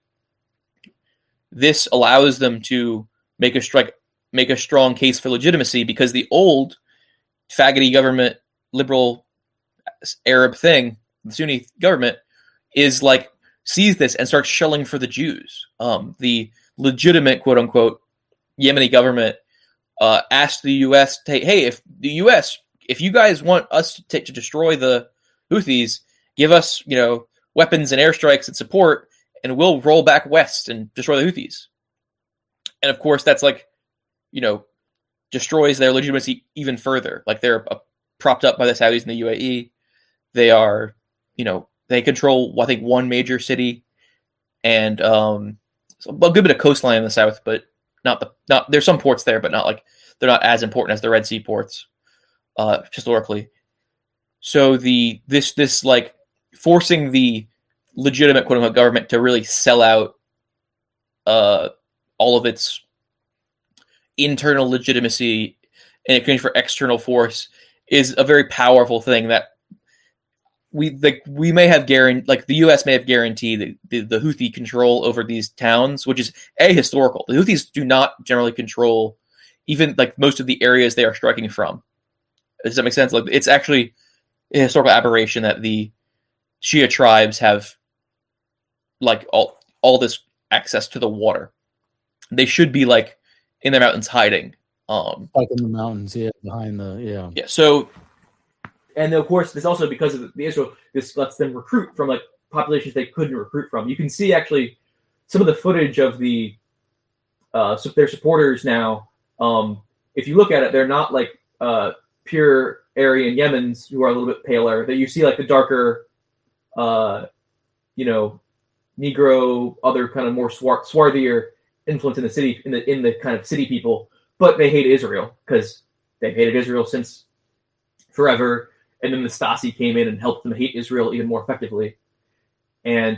Speaker 3: this allows them to make a strike, make a strong case for legitimacy, because the old faggoty government, liberal Arab thing, the Sunni government, is like sees this and starts shelling for the Jews. Um, the legitimate quote unquote Yemeni government uh, asked the U S, hey, if the U S, if you guys want us to, t- to destroy the Houthis, give us, you know, weapons and airstrikes and support, and we'll roll back west and destroy the Houthis. And of course, that's like, you know, destroys their legitimacy even further. Like they're uh, propped up by the Saudis and the U A E. They are, you know, they control, I think, one major city and um, a good bit of coastline in the south, but not the not. There's some ports there, but not like they're not as important as the Red Sea ports uh, historically. So the this this like forcing the legitimate quote unquote government to really sell out uh, all of its internal legitimacy in exchange for external force is a very powerful thing that we like we may have guaranteed, like the U S may have guaranteed the, the, the Houthi control over these towns, which is a historical. The Houthis do not generally control even like most of the areas they are striking from. Does that make sense? Like it's actually a historical aberration that the Shia tribes have like all all this access to the water. They should be like in their mountains hiding. Um,
Speaker 2: like in the mountains, yeah, behind the yeah.
Speaker 3: Yeah. So.
Speaker 4: And of course, this also because of the Israel, this lets them recruit from like populations they couldn't recruit from. You can see actually some of the footage of the uh, their supporters now. Um, if you look at it, they're not like uh, pure Aryan Yemens who are a little bit paler. That you see like the darker, uh, you know, Negro, other kind of more swart, swarthier influence in the city in the in the kind of city people, but they hate Israel because they've hated Israel since forever. And then the Stasi came in and helped them hate Israel even more effectively. And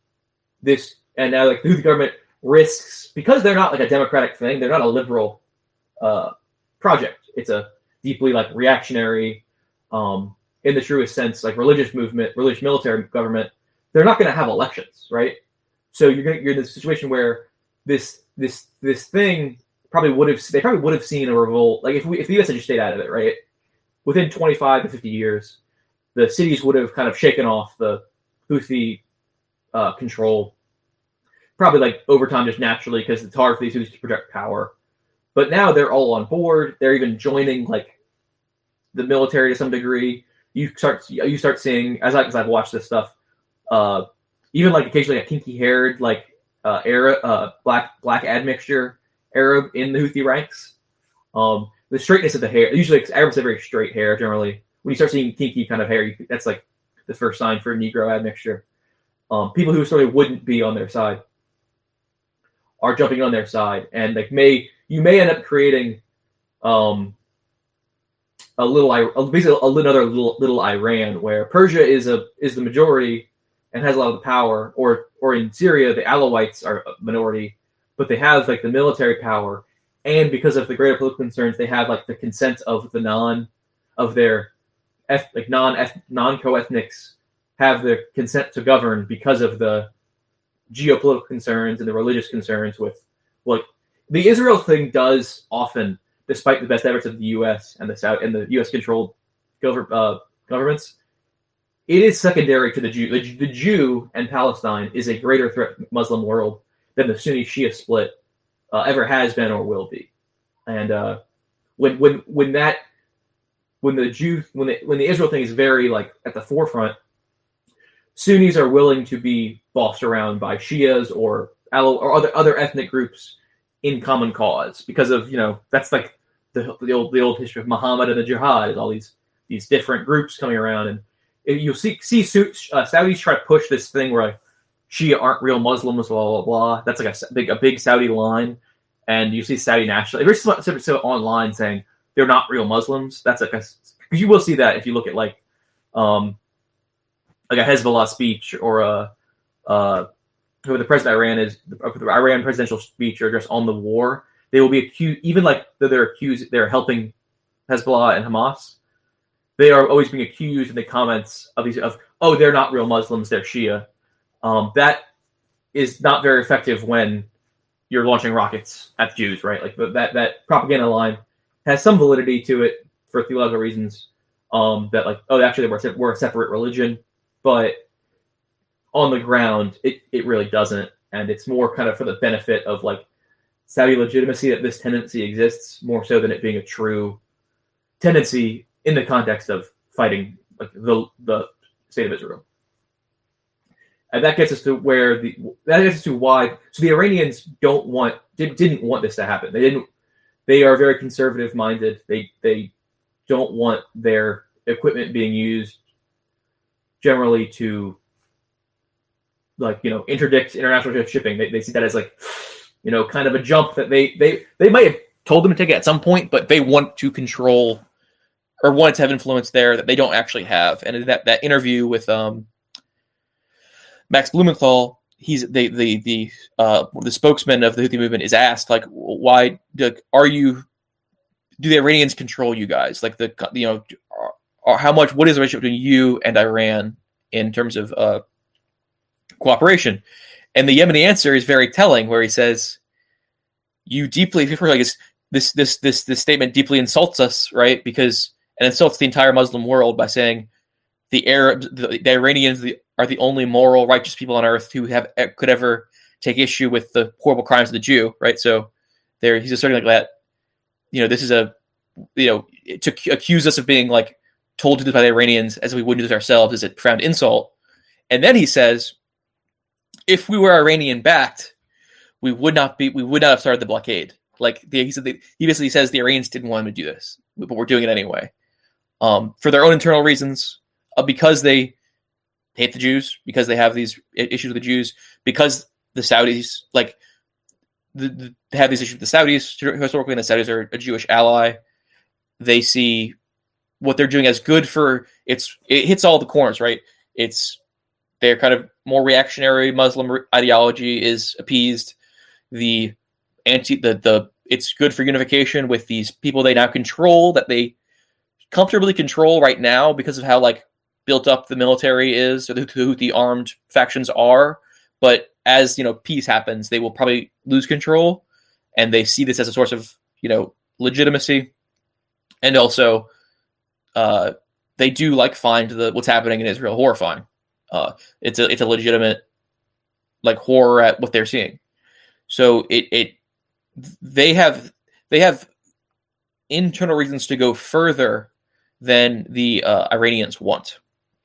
Speaker 4: this, and now like the Houthi government risks, because they're not like a democratic thing, they're not a liberal uh, project. It's a deeply like reactionary, um, in the truest sense, like religious movement, religious military government. They're not going to have elections, right? So you're going to, you're in this situation where this this this thing probably would have they probably would have seen a revolt. Like if we if the U S had just stayed out of it, right? Within twenty-five to fifty years, the cities would have kind of shaken off the Houthi uh, control, probably like over time just naturally because it's hard for these Houthis to project power. But now they're all on board. They're even joining like the military to some degree. You start you start seeing, as I, as I've watched this stuff, uh, even like occasionally a kinky-haired like uh, Arab, uh, black black admixture Arab in the Houthi ranks. Um, The straightness of the hair, usually Arabs have very straight hair generally. When you start seeing kinky kind of hair, you, that's like the first sign for Negro admixture. um, people who sort of wouldn't be on their side are jumping on their side, and like may you may end up creating um, a little basically a little other little little Iran where Persia is a is the majority and has a lot of the power, or or in Syria the Alawites are a minority, but they have like the military power, and because of the greater political concerns, they have like the consent of the non of their eth- like non non co-ethnics have their consent to govern because of the geopolitical concerns and the religious concerns with like the Israel thing does often, despite the best efforts of the U S and the South and the U S controlled gover- uh, governments, it is secondary to the Jew. The, the Jew and Palestine is a greater threat to the Muslim world than the Sunni Shia split uh, ever has been or will be. And uh, when when when that when the Jew when the when the Israel thing is very like at the forefront, Sunnis are willing to be bossed around by Shias or or other other ethnic groups in common cause because of, you know, that's like the the old the old history of Muhammad and the Jihad, is all these these different groups coming around, and you'll see see uh, Saudis try to push this thing where like Shia aren't real Muslims, blah blah blah. That's like a big a big Saudi line, and you see Saudi national there's so, so, so online saying they're not real Muslims. That's like a, because you will see that if you look at like um like a Hezbollah speech or a uh who the president of Iran is, the Iran presidential speech or address on the war, they will be accused, even like they're accused, they're helping Hezbollah and Hamas. They are always being accused in the comments of these of, oh, they're not real Muslims, they're Shia. Um, that is not very effective when you're launching rockets at Jews, right? Like that that propaganda line has some validity to it for theological reasons. Um, that like, oh, actually we're we're a separate religion, but on the ground, it, it really doesn't. And it's more kind of for the benefit of like Saudi legitimacy that this tendency exists, more so than it being a true tendency in the context of fighting like the the state of Israel. And that gets us to where the that gets us to why. So the Iranians don't want did, didn't want this to happen. They didn't. They are very conservative minded. They they don't want their equipment being used generally to, like, you know, interdict international shipping. They, they see that as like, you know, kind of a jump that they they they might have told them to take it at some point, but they want to control or wanted to have influence there that they don't actually have. And that that interview with um, Max Blumenthal, he's the the the uh, the spokesman of the Houthi movement, is asked like, why do, are you do the Iranians control you guys? Like the you know, or how much what is the relationship between you and Iran in terms of uh, cooperation? And the Yemeni answer is very telling, where he says, "You deeply, like this this this this this statement deeply insults us, right? Because and insults the entire Muslim world by saying the Arabs, the, the Iranians, the, are the only moral, righteous people on earth who have could ever take issue with the horrible crimes of the Jew, right? So there, he's asserting like that. You know, this is a, you know, to accuse us of being like told to do this by the Iranians as we wouldn't do this ourselves is a profound insult. And then he says, if we were Iranian backed, we would not be, we would not have started the blockade. Like the, he said, the, he basically says the Iranians didn't want him to do this, but we're doing it anyway, um, for their own internal reasons, uh, because they hate the Jews, because they have these issues with the Jews, because the Saudis like the, the, they have these issues with the Saudis historically, and the Saudis are a Jewish ally. They see what they're doing as good for it's it hits all the corners, right? It's their kind of more reactionary Muslim ideology is appeased. The anti the the it's good for unification with these people they now control, that they comfortably control right now because of how like built up the military is, or who the armed factions are. But as you know, peace happens, they will probably lose control, and they see this as a source of you know legitimacy, and also uh, they do like find the what's happening in Israel horrifying. Uh, it's a it's a legitimate like horror at what they're seeing. So it it they have they have internal reasons to go further than the uh, Iranians want.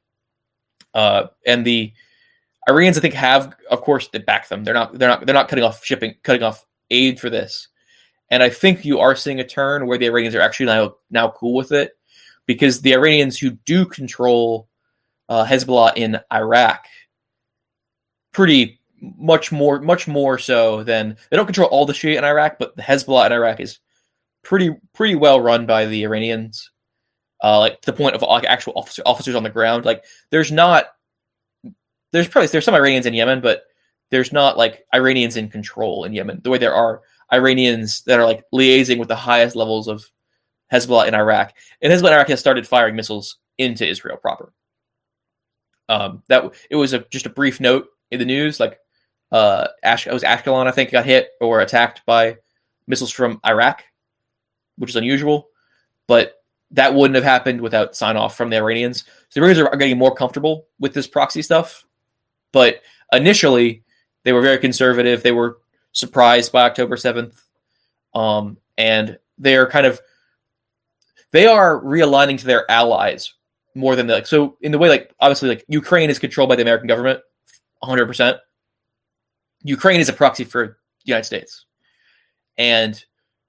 Speaker 4: Uh, and the Iranians, I think, have, of course, they back them. They're not, they're not, they're not cutting off shipping, cutting off aid for this. And I think you are seeing a turn where the Iranians are actually now, now cool with it, because the Iranians who do control uh, Hezbollah in Iraq,
Speaker 3: pretty much more much more so than they don't control all the Shia in Iraq, but the Hezbollah in Iraq is pretty pretty well run by the Iranians, uh, like to the point of like actual officer, officers on the ground. Like there's not there's probably there's some Iranians in Yemen, but there's not like Iranians in control in Yemen the way there are Iranians that are like liaising with the highest levels of Hezbollah in Iraq. And Hezbollah in Iraq has started firing missiles into Israel proper. Um, that it was a, just a brief note in the news, like uh, Ash, it was Ashkelon, I think, got hit or attacked by missiles from Iraq, which is unusual, but that wouldn't have happened without sign off from the Iranians. So the Iranians are getting more comfortable with this proxy stuff, but initially they were very conservative. They were surprised by October seventh, um, and they're kind of they are realigning to their allies more than the, like. So in the way, like obviously, like Ukraine is controlled by the American government, one hundred percent. Ukraine is a proxy for the United States, and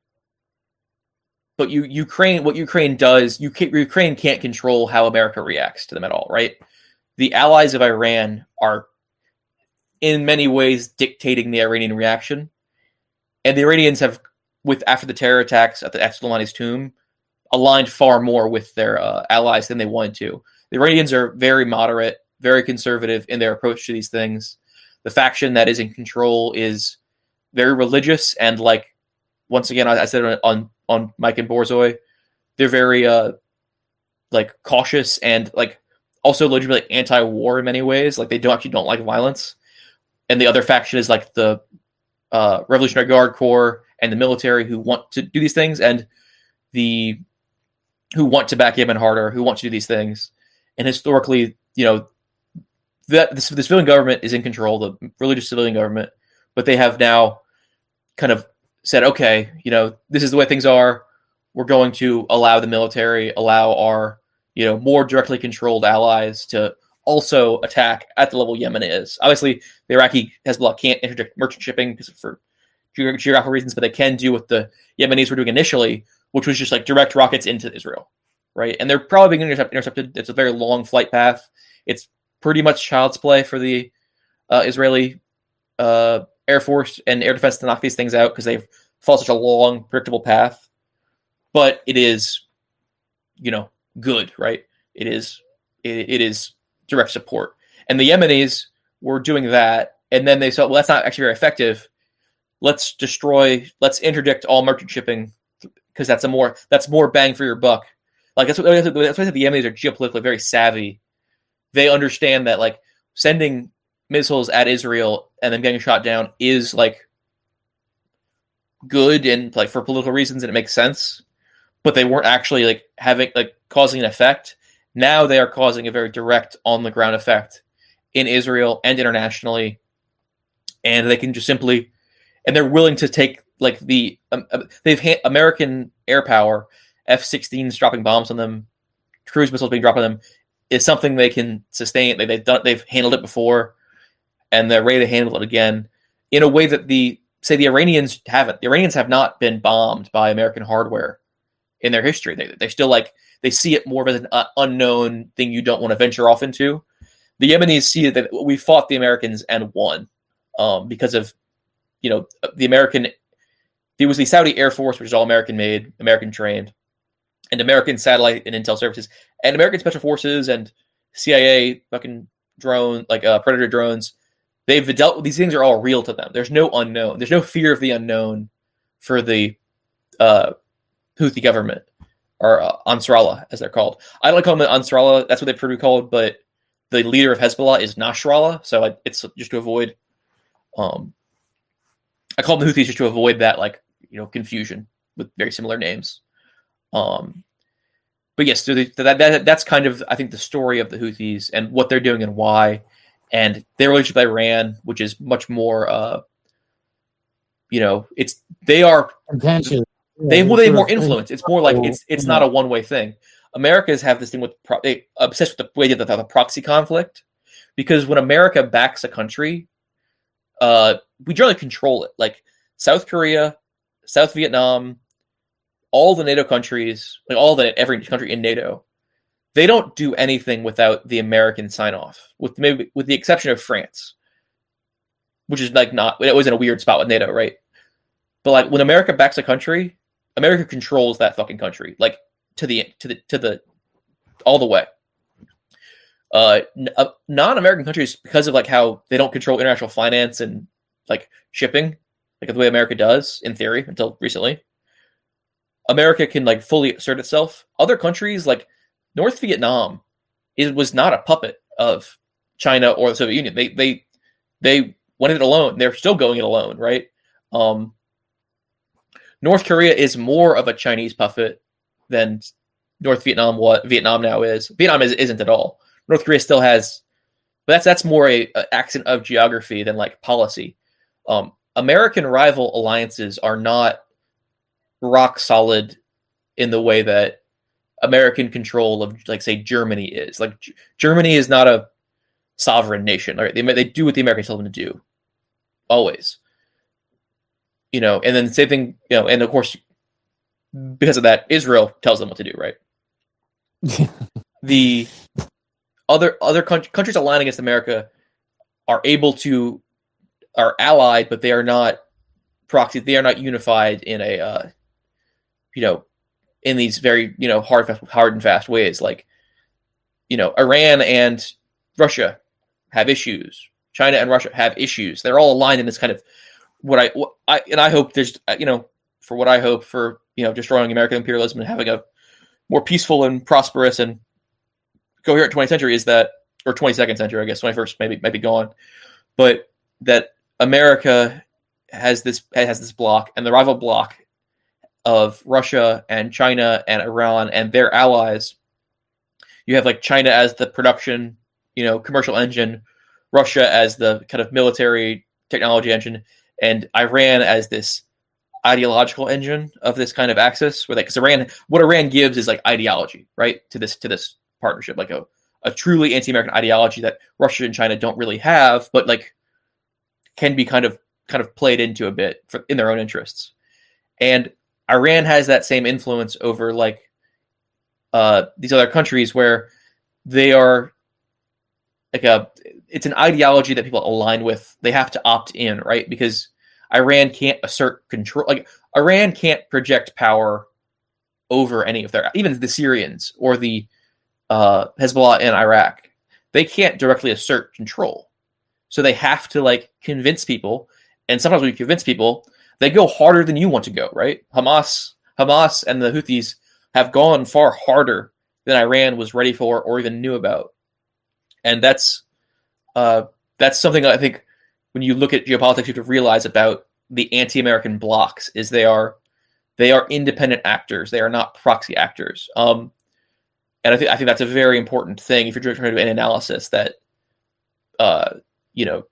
Speaker 3: but you Ukraine, what Ukraine does, you can't, Ukraine can't control how America reacts to them at all, right? The allies of Iran are in many ways dictating the Iranian reaction. And the Iranians have, with after the terror attacks at the ex-Soleimani's tomb, aligned far more with their uh, allies than they wanted to. The Iranians are very moderate, very conservative in their approach to these things. The faction that is in control is very religious, and like, once again, I, I said it on, on Mike and Borzoi, they're very uh, like cautious and like also legitimately anti-war in many ways. Like they don't actually don't like violence. And the other faction is like the uh, Revolutionary Guard Corps and the military who want to do these things, and the who want to back Yemen harder, who want to do these things. And historically, you know, that this, the civilian government is in control, the religious civilian government, but they have now kind of said, okay, you know, this is the way things are. We're going to allow the military, allow our, you know, more directly controlled allies to also attack at the level Yemen is. Obviously, the Iraqi Hezbollah can't interdict merchant shipping because for ge- geographical reasons, but they can do what the Yemenis were doing initially, which was just like direct rockets into Israel, right? And they're probably being intercept- intercepted. It's a very long flight path. It's pretty much child's play for the uh, Israeli uh, Air Force and air defense to knock these things out because they've followed such a long, predictable path. But it is, you know, good, right? It is, it, it is direct support. And the Yemenis were doing that, and then they said, well, that's not actually very effective. Let's destroy, let's interdict all merchant shipping because that's a more, that's more bang for your buck. Like that's what, that's why I said the Yemenis are geopolitically very savvy. They understand that like sending missiles at Israel and then getting shot down is like good and like for political reasons and it makes sense, but they weren't actually like having like causing an effect. Now they are causing a very direct on the ground effect in Israel and internationally, and they can just simply, and they're willing to take like the um, they've ha- American air power, F sixteens dropping bombs on them, cruise missiles being dropped on them, is something they can sustain. They, they've done, they've handled it before, and they're ready to handle it again in a way that the say the Iranians haven't. The Iranians have not been bombed by American hardware in their history. They they still like they see it more as an uh, unknown thing you don't want to venture off into. The Yemenis see that we fought the Americans and won um, because of you know the American. It was the Saudi Air Force, which is all American made, American trained, and American satellite and intel services, and American special forces and C I A fucking drone like uh, Predator drones. They've dealt with these things are all real to them. There's no unknown. There's no fear of the unknown for the uh, Houthi government or uh, Ansarallah, as they're called. I don't like calling them Ansarallah. That's what they're pretty called. But the leader of Hezbollah is Nasrallah, so I, it's just to avoid. Um, I call them the Houthis just to avoid that, like you know, confusion with very similar names. Um, but yes, so the, that, that that's kind of I think the story of the Houthis and what they're doing and why. And their relationship with Iran, which is much more, uh, you know, it's they are
Speaker 2: Contentious.
Speaker 3: they well they have more influence. It's more like it's it's not a one way thing. Americans have this thing with pro- they obsessed with the way that they have a proxy conflict because when America backs a country, uh, we generally control it. Like South Korea, South Vietnam, all the NATO countries, like all the every country in NATO. They don't do anything without the American sign-off, with maybe with the exception of France. which is like not it was in a weird spot with NATO, right? But like when America backs a country, America controls that fucking country, like to the to the to the all the way. Uh, uh, non-American countries, because of like how they don't control international finance and like shipping, like the way America does in theory until recently, America can like fully assert itself. Other countries like North Vietnam, it was not a puppet of China or the Soviet Union. They they they went it alone. They're still going it alone, right? Um, North Korea is more of a Chinese puppet than North Vietnam. What Vietnam now is, Vietnam is, isn't at all. North Korea still has, but that's that's more a, a accident of geography than like policy. Um, American rival alliances are not rock solid in the way that American control of, like, say, Germany is. Like, G- Germany is not a sovereign nation. Right? They they do what the Americans tell them to do, always. You know, and then same thing. You know, and of course, because of that, Israel tells them what to do. Right. the Other other country, countries aligned against America are able to are allied, but they are not proxy. They are not unified in a uh, you know in these very you know hard hard and fast ways. Like you know, Iran and Russia have issues. China and Russia have issues. They're all aligned in this kind of what I what I and I hope there's you know for what I hope for you know destroying American imperialism and having a more peaceful and prosperous and coherent twentieth century is that, or twenty-second century, I guess, twenty-first maybe maybe gone, but that America has this has this block, and the rival block of Russia and China and Iran and their allies. You have like China as the production, you know, commercial engine, Russia as the kind of military technology engine, and Iran as this ideological engine of this kind of axis. Where, because Iran, what Iran gives is like ideology, right, to this to this. partnership, like a, a truly anti-American ideology that Russia and China don't really have, but like can be kind of kind of played into a bit for, in their own interests. And Iran has that same influence over like uh, these other countries where they are like a it's an ideology that people align with. They have to opt in, right? Because Iran can't assert control. Like Iran can't project power over any of their, even the Syrians or the Uh, Hezbollah in Iraq, they can't directly assert control. So they have to like convince people. And sometimes when you convince people, they go harder than you want to go, right? Hamas, Hamas and the Houthis have gone far harder than Iran was ready for or even knew about. And that's uh, that's something that I think when you look at geopolitics, you have to realize about the anti-American blocs is they are they are independent actors. They are not proxy actors. Um, And I think I think that's a very important thing if you're trying to do an analysis that, uh, you know,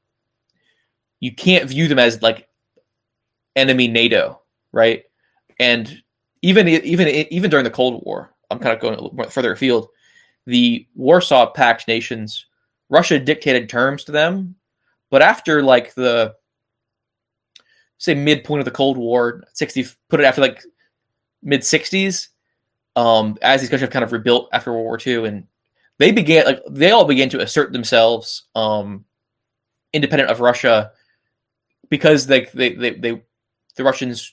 Speaker 3: you can't view them as like enemy NATO, right? And even even even during the Cold War, I'm kind of going a little more further afield. The Warsaw Pact nations, Russia dictated terms to them, but after like the say midpoint of the Cold War, sixty put it after like mid sixties. Um, as these countries have kind of rebuilt after World War Two, and they began like they all began to assert themselves um, independent of Russia because they, they they they the Russians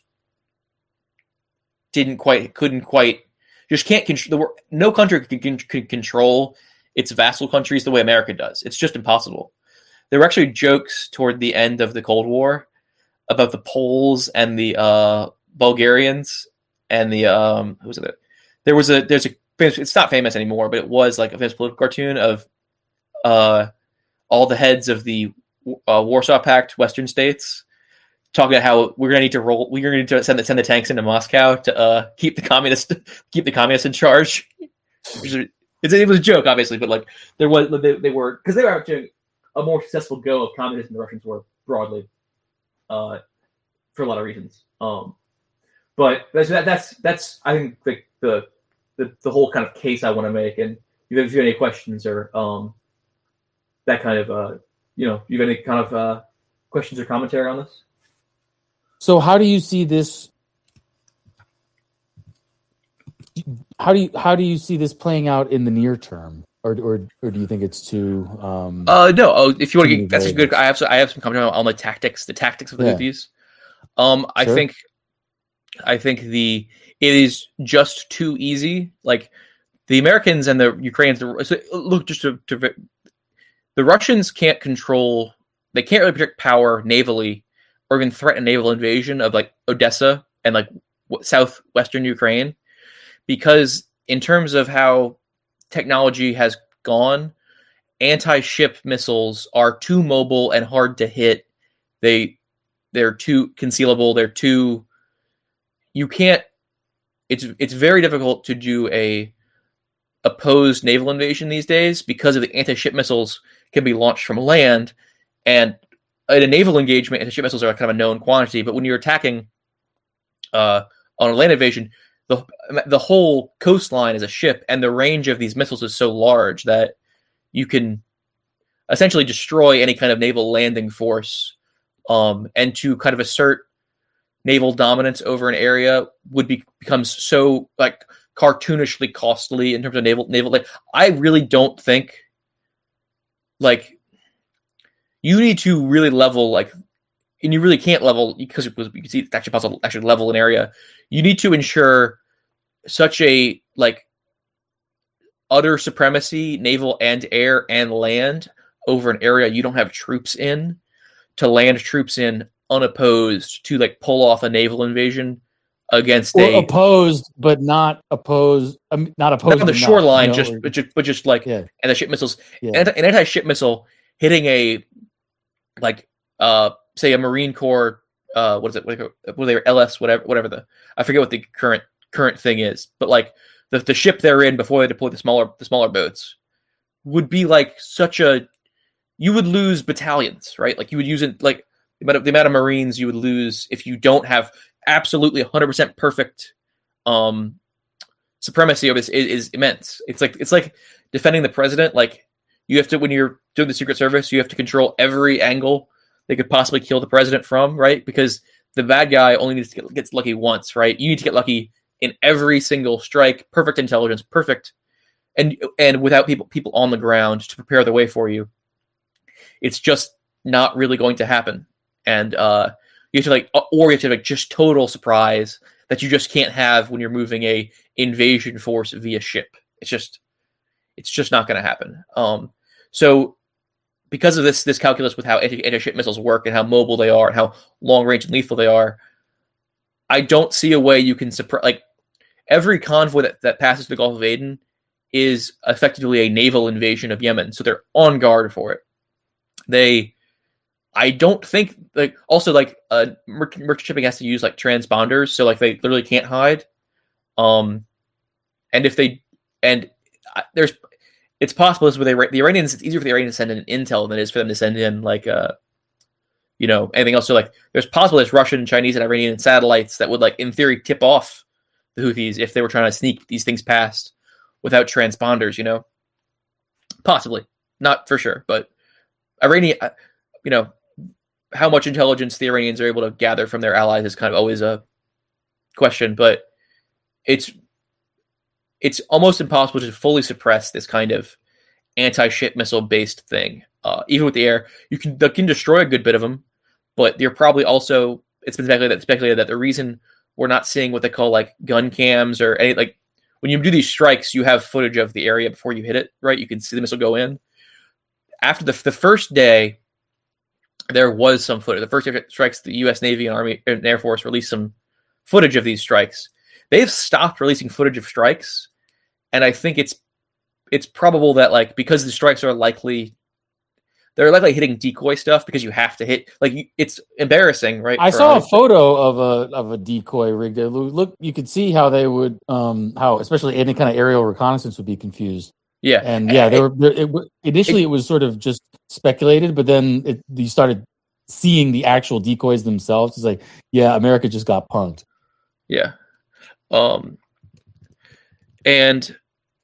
Speaker 3: didn't quite couldn't quite just can't control. No country can, can control its vassal countries the way America does. It's just impossible. There were actually jokes toward the end of the Cold War about the Poles and the uh, Bulgarians and the um, who was it? There was a there's a it's not famous anymore, but it was like a famous political cartoon of uh, all the heads of the uh, Warsaw Pact Western states talking about how we're gonna need to roll we're gonna need to send the send the tanks into Moscow to uh, keep the communist keep the communists in charge. It's, it was a joke, obviously, but like there was they, they were because they were actually a more successful go of communism than the Russians were broadly, uh, for a lot of reasons. Um, but that's that's that's I think the the the, the whole kind of case I want to make. And if you have any questions or um, that kind of uh, you know, you have any kind of uh, questions or commentary on this?
Speaker 2: So how do you see this? How do you how do you see this playing out in the near term? or or or do you think it's too? Um,
Speaker 3: Uh, no. Oh, if you want to
Speaker 2: too
Speaker 3: get, that's a
Speaker 2: variables?
Speaker 3: good. I have. some- I have some comment on the tactics. The tactics of the
Speaker 2: Yeah.
Speaker 3: Houthis. Um, I
Speaker 2: Sure.
Speaker 3: think. I think the it is just too easy. Like the Americans and the Ukrainians. So look, just to, to the Russians can't control. They can't really project power navally, or even threaten naval invasion of like Odessa and like w- southwestern Ukraine, because in terms of how technology has gone, anti-ship missiles are too mobile and hard to hit. They they're too concealable. They're too you can't. It's it's very difficult to do a opposed naval invasion these days because of the anti-ship missiles can be launched from land, and in a naval engagement, anti-ship missiles are kind of a known quantity. But when you're attacking uh, on a land invasion, the the whole coastline is a ship, and the range of these missiles is so large that you can essentially destroy any kind of naval landing force. Um, and to kind of assert naval dominance over an area would be becomes so like cartoonishly costly in terms of naval naval. Like, I really don't think like you need to really level like, and you really can't level because it was you can see it's actually possible to actually level an area. You need to ensure such a like utter supremacy, naval and air and land, over an area you don't have troops in, to land troops in unopposed to like pull off a naval invasion against
Speaker 2: or
Speaker 3: a
Speaker 2: opposed, but not opposed. Um, not opposed
Speaker 3: not on the
Speaker 2: enough,
Speaker 3: shoreline,
Speaker 2: you know,
Speaker 3: just
Speaker 2: or-
Speaker 3: but just but just like
Speaker 2: yeah,
Speaker 3: anti-ship missiles.
Speaker 2: yeah.
Speaker 3: Anti- an anti-ship missile hitting a like uh say a Marine Corps uh what is it what are they L S whatever whatever the I forget what the current current thing is, but like the the ship they're in before they deploy the smaller the smaller boats would be like such a you would lose battalions, right? Like you would use it like the amount of, the amount of Marines you would lose if you don't have absolutely one hundred percent perfect um, supremacy over this is, is immense. It's like it's like defending the president. Like you have to when you're doing the Secret Service, you have to control every angle they could possibly kill the president from, right? Because the bad guy only needs to get gets lucky once, right? You need to get lucky in every single strike, perfect intelligence, perfect, and and without people people on the ground to prepare the way for you. It's just not really going to happen. And uh, you have to like, or you have to have like just total surprise that you just can't have when you're moving a invasion force via ship. It's just, it's just not going to happen. Um, so because of this, this calculus with how anti- anti-ship missiles work and how mobile they are and how long range and lethal they are, I don't see a way you can suppress, like every convoy that, that passes the Gulf of Aden is effectively a naval invasion of Yemen. So they're on guard for it. They, I don't think like also like uh merchant, merchant shipping has to use like transponders, so like they literally can't hide. Um, and if they and uh, there's it's possible is where they the Iranians it's easier for the Iranians to send in intel than it is for them to send in like uh you know anything else. So like there's possible there's Russian, Chinese, and Iranian satellites that would like in theory tip off the Houthis if they were trying to sneak these things past without transponders. You know, possibly not for sure, but Iranian, you know. How much intelligence the Iranians are able to gather from their allies is kind of always a question, but it's it's almost impossible to fully suppress this kind of anti-ship missile based thing. Uh, even with the air, you can you can destroy a good bit of them, but you're probably also it's been speculated, speculated that the reason we're not seeing what they call like gun cams or any like when you do these strikes, you have footage of the area before you hit it, right? You can see the missile go in. After the the first day. There was some footage. The first strikes, the U S Navy and Army and Air Force released some footage of these strikes. They've stopped releasing footage of strikes, and I think it's it's probable that like because the strikes are likely they're likely hitting decoy stuff because you have to hit like it's embarrassing, right?
Speaker 2: I
Speaker 3: for
Speaker 2: saw a
Speaker 3: Army.
Speaker 2: photo of a of a decoy rigged. Look, you could see how they would um how especially any kind of aerial reconnaissance would be confused.
Speaker 3: Yeah,
Speaker 2: And yeah, they
Speaker 3: it,
Speaker 2: were there, it, initially it, it was sort of just speculated, but then it, you started seeing the actual decoys themselves. It's like, yeah, America just got punked.
Speaker 3: Yeah, um, and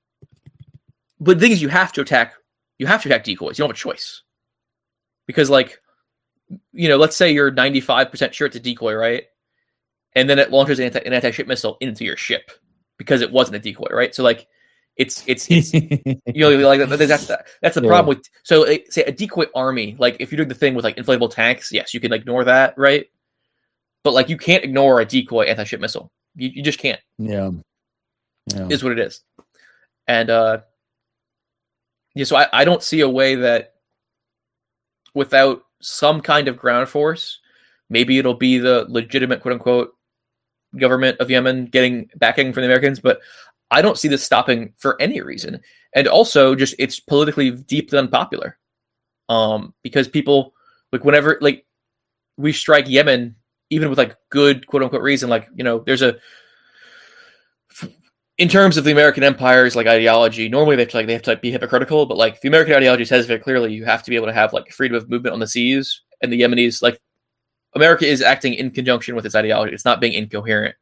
Speaker 3: but the thing is, you have to attack. You have to attack decoys. You don't have a choice because, like, you know, let's say you're ninety-five percent sure it's a decoy, right? And then it launches an, anti- an anti-ship missile into your ship because it wasn't a decoy, right? So, like.
Speaker 4: It's it's, it's you know like that's the, that's the yeah. problem with so say a decoy army. Like if you're doing the thing with like inflatable tanks, yes, you can ignore that, right? But like you can't ignore a decoy anti-ship missile. You you just can't.
Speaker 2: Yeah, yeah.
Speaker 4: Is what it is. And uh, yeah, so I, I don't see a way that without some kind of ground force, maybe it'll be the legitimate quote unquote government of Yemen getting backing from the Americans, but I don't see this stopping for any reason. And also just it's politically deeply unpopular. Um, because people like whenever like we strike Yemen, even with like good quote unquote reason, like, you know, there's a in terms of the American Empire's like ideology, normally they have to like they have to like, be hypocritical, but like the American ideology says very clearly you have to be able to have like freedom of movement on the seas, and the Yemenis like America is acting in conjunction with its ideology. It's not being incoherent.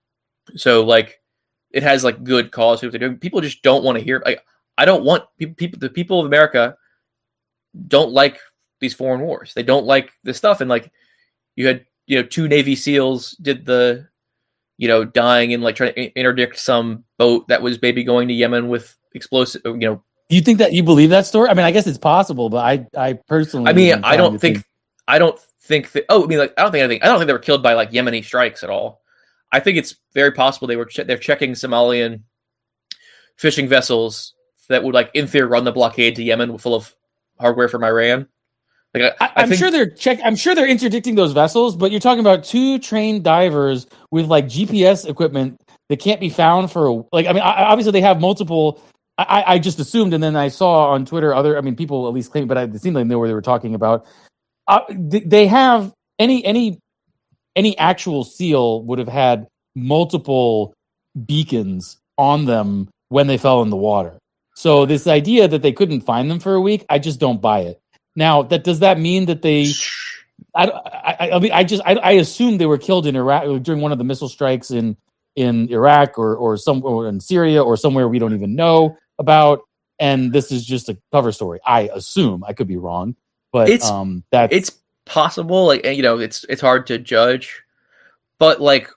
Speaker 4: So like it has like good cause for what they're doing. People just don't want to hear. Like I don't want people. People, the people of America don't like these foreign wars. They don't like this stuff. And like you had, you know, two Navy SEALs did the, you know, dying and like trying to interdict some boat that was maybe going to Yemen with explosive. You know,
Speaker 2: you think that you believe that story? I mean, I guess it's possible, but I, I personally,
Speaker 4: I mean, I don't think, think, I don't think that. Oh, I mean, like I don't think anything. I don't think they were killed by like Yemeni strikes at all. I think it's very possible they were che- they're checking Somalian fishing vessels that would, like, in theory, run the blockade to Yemen full of hardware from Iran. Like, I, I
Speaker 2: I'm
Speaker 4: think...
Speaker 2: sure they're check. I'm sure they're interdicting those vessels, but you're talking about two trained divers with like G P S equipment that can't be found for a, like. I mean, I, obviously they have multiple. I, I just assumed, and then I saw on Twitter other. I mean, people at least claim, but I, it seemed like they knew where they were talking about. Uh, they have any any. Any actual SEAL would have had multiple beacons on them when they fell in the water. So this idea that they couldn't find them for a week, I just don't buy it. Now, that does that mean that they? I, I, I mean, I just I, I assume they were killed in Iraq during one of the missile strikes in in Iraq or or somewhere in Syria or somewhere we don't even know about. And this is just a cover story. I assume. I could be wrong, but
Speaker 4: it's
Speaker 2: um, that's
Speaker 4: it's. possible, like, you know, it's it's hard to judge, but like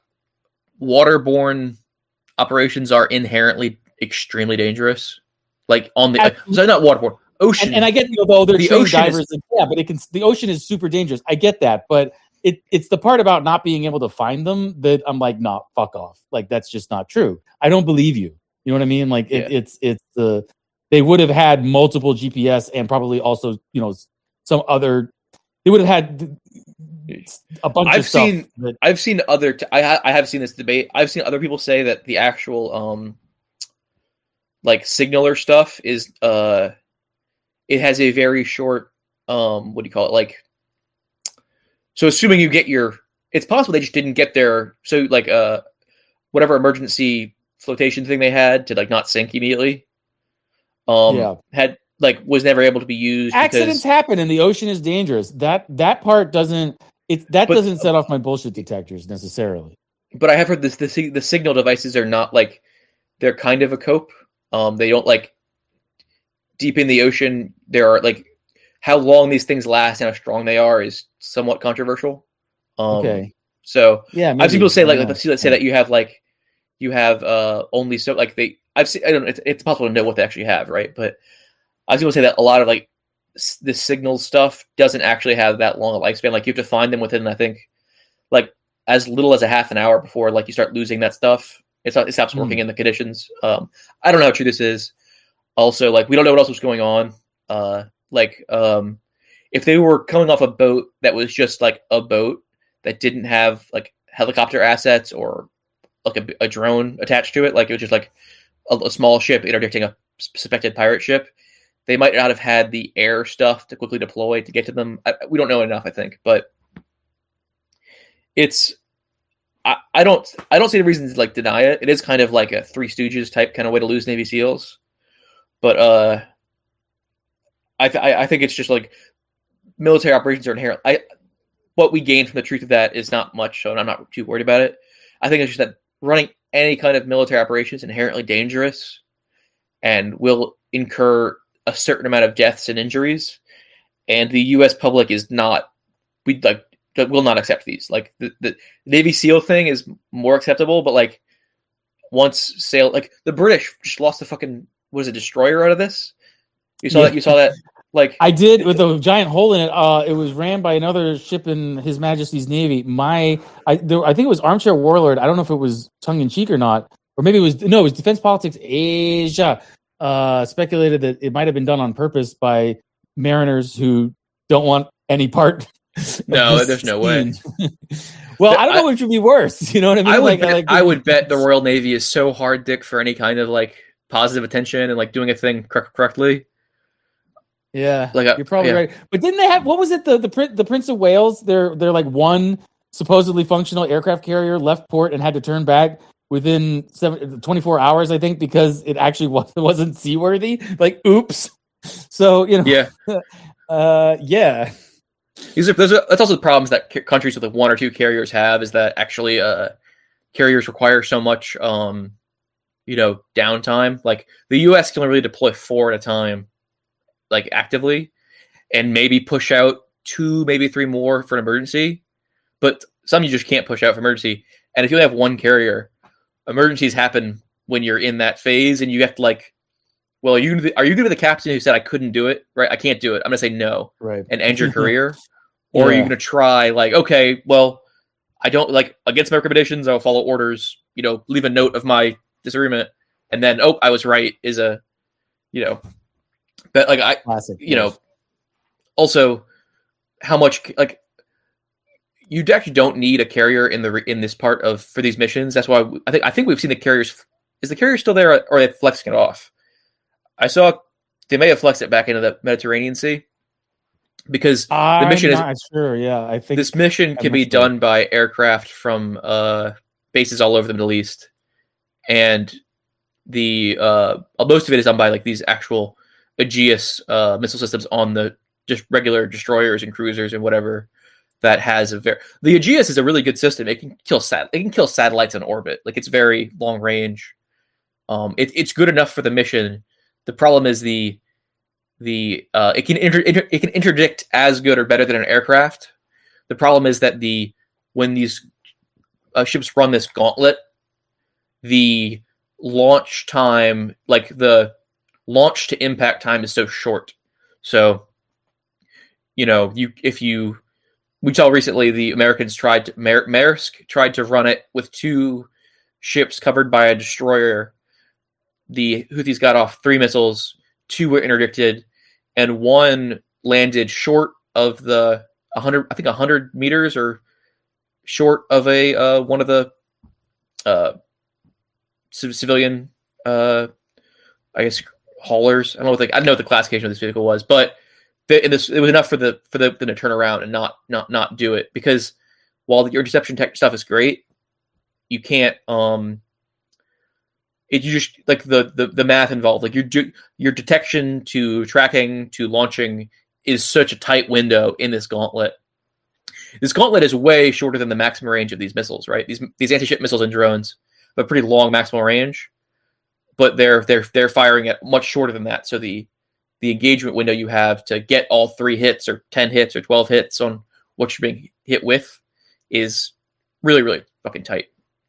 Speaker 4: waterborne operations are inherently extremely dangerous. Like on the uh, so not waterborne, ocean.
Speaker 2: And, and I get, you know, though they're
Speaker 4: the
Speaker 2: trained
Speaker 4: ocean
Speaker 2: divers,
Speaker 4: is,
Speaker 2: and, yeah, but it can. The ocean is super dangerous. I get that, but it it's the part about not being able to find them that I'm like, nah, fuck off. Like that's just not true. I don't believe you. You know what I mean? Like it,
Speaker 4: yeah.
Speaker 2: it's it's the uh, they would have had multiple G P S and probably also, you know, some other. They would have had a bunch
Speaker 4: I've
Speaker 2: of stuff.
Speaker 4: Seen,
Speaker 2: that...
Speaker 4: I've seen other. T- I ha- I have seen this debate. I've seen other people say that the actual um, like signaler stuff is uh, it has a very short um, what do you call it? Like, so assuming you get your, it's possible they just didn't get their so like uh, whatever emergency flotation thing they had to like not sink immediately. Um,
Speaker 2: yeah.
Speaker 4: Had. Like was never able to be used.
Speaker 2: Accidents
Speaker 4: because...
Speaker 2: happen, and the ocean is dangerous. That that part doesn't it that but, doesn't set off my bullshit detectors necessarily.
Speaker 4: But I have heard this the the signal devices are not like they're kind of a cope. Um, they don't like deep in the ocean. There are like how long these things last and how strong they are is somewhat controversial. Um,
Speaker 2: okay.
Speaker 4: So
Speaker 2: yeah, maybe.
Speaker 4: I've seen people say like let's say that you have like you have uh only so like they I've seen I don't know it's, it's possible to know what they actually have, right? But I was going to say that a lot of like s- the signal stuff doesn't actually have that long a lifespan. Like you have to find them within, I think, like as little as a half an hour before like you start losing that stuff. It's not, it stops working mm. in the conditions. Um, I don't know how true this is. Also, like we don't know what else was going on. Uh, like um, if they were coming off a boat that was just like a boat that didn't have like helicopter assets or like a, a drone attached to it, like it was just like a, a small ship interdicting a suspected pirate ship. They might not have had the air stuff to quickly deploy to get to them. I, we don't know enough, I think, but it's. I, I don't. I don't see the reason to like deny it. It is kind of like a Three Stooges type kind of way to lose Navy SEALs, but uh, I th- I think it's just like military operations are inherent. I what we gain from the truth of that is not much, so I'm not too worried about it. I think it's just that running any kind of military operation is inherently dangerous, and will incur a certain amount of deaths and injuries, and the U S public is not, we like will not accept these. Like the, the Navy SEAL thing is more acceptable, but like
Speaker 3: once sailed like the British just lost a fucking was a destroyer out of this. You saw
Speaker 2: Yeah.
Speaker 3: that. You saw that. Like
Speaker 2: I did with a giant hole in it. Uh, it was ran by another ship in His Majesty's Navy. My, I, there, I think it was Armchair Warlord. I don't know if it was tongue in cheek or not, or maybe it was no, it was Defense Politics Asia. Uh, speculated that it might have been done on purpose by mariners who don't want any part. of
Speaker 3: No,
Speaker 2: this
Speaker 3: there's no way.
Speaker 2: scene. Well, I don't know
Speaker 3: I-
Speaker 2: which would be worse. You know what I mean?
Speaker 3: I would,
Speaker 2: like,
Speaker 3: bet,
Speaker 2: like,
Speaker 3: I would bet the Royal Navy is so hard dick for any kind of like positive attention and like doing a thing cor- correctly.
Speaker 2: Yeah,
Speaker 3: Like a-
Speaker 2: you're probably
Speaker 3: yeah.
Speaker 2: right. But didn't they have what was it? The the Prin- the Prince of Wales. They're they're like one supposedly functional aircraft carrier left port and had to turn back within seven, twenty-four hours, I think, because it actually was, wasn't seaworthy. Like, oops. So you know,
Speaker 3: Yeah,
Speaker 2: uh, yeah,
Speaker 3: these are those are that's also the problems that c- countries with like one or two carriers have is that actually uh carriers require so much um you know downtime. Like the U S can only really deploy four at a time, like actively, and maybe push out two, maybe three more for an emergency. But some you just can't push out for emergency. And if you only have one carrier, emergencies happen when you're in that phase, and you have to like, well, are you gonna be- are you going to be the captain who said I couldn't do it? Right, I can't do it. I'm going to say no
Speaker 2: right.
Speaker 3: and end your career, or are you
Speaker 2: Yeah.
Speaker 3: going to try like, okay, well, I don't like against my recommendations. I'll follow orders. You know, leave a note of my disagreement, and then oh, I was right is a, you know, but like I,
Speaker 2: Classic.
Speaker 3: you know, also how much like you actually don't need a carrier in the in this part of for these missions. That's why I think I think we've seen the carriers. Is the carrier still there, or are they flexing it off? I saw they may have flexed it back into the Mediterranean Sea because
Speaker 2: I'm
Speaker 3: mission is-
Speaker 2: not sure. Yeah, I think
Speaker 3: this mission
Speaker 2: I'm
Speaker 3: can
Speaker 2: not
Speaker 3: be
Speaker 2: sure.
Speaker 3: done by aircraft from uh, bases all over the Middle East, and the uh, most of it is done by like these actual Aegis uh, missile systems on the just regular destroyers and cruisers and whatever that has a very the Aegis is a really good system. It can kill sat it can kill satellites in orbit. Like it's very long range. Um, it, it's good enough for the mission. The problem is the the uh, it can inter, inter, it can interdict as good or better than an aircraft. The problem is that the when these uh, ships run this gauntlet, the launch time, like the launch to impact time, is so short. So, you know, you if you we saw recently the Americans tried to Mer- Maersk tried to run it with two ships covered by a destroyer. The Houthis got off three missiles, two were interdicted, and one landed short of the one hundred, I think one hundred meters or short of a uh, one of the uh, c- civilian, uh, I guess, haulers. I don't know what the, I don't know what the classification of this vehicle was, but the, this, it was enough for the for the them to turn around and not not not do it, because while your interception tech stuff is great, you can't um. It you just like the, the, the math involved, like your your detection to tracking to launching is such a tight window in this gauntlet. This gauntlet is way shorter than the maximum range of these missiles, right? These these anti-ship missiles and drones have a pretty long maximal range, but they're they're they're firing at much shorter than that. So the the engagement window you have to get all three hits or ten hits or twelve hits on what you're being hit with is really really fucking tight.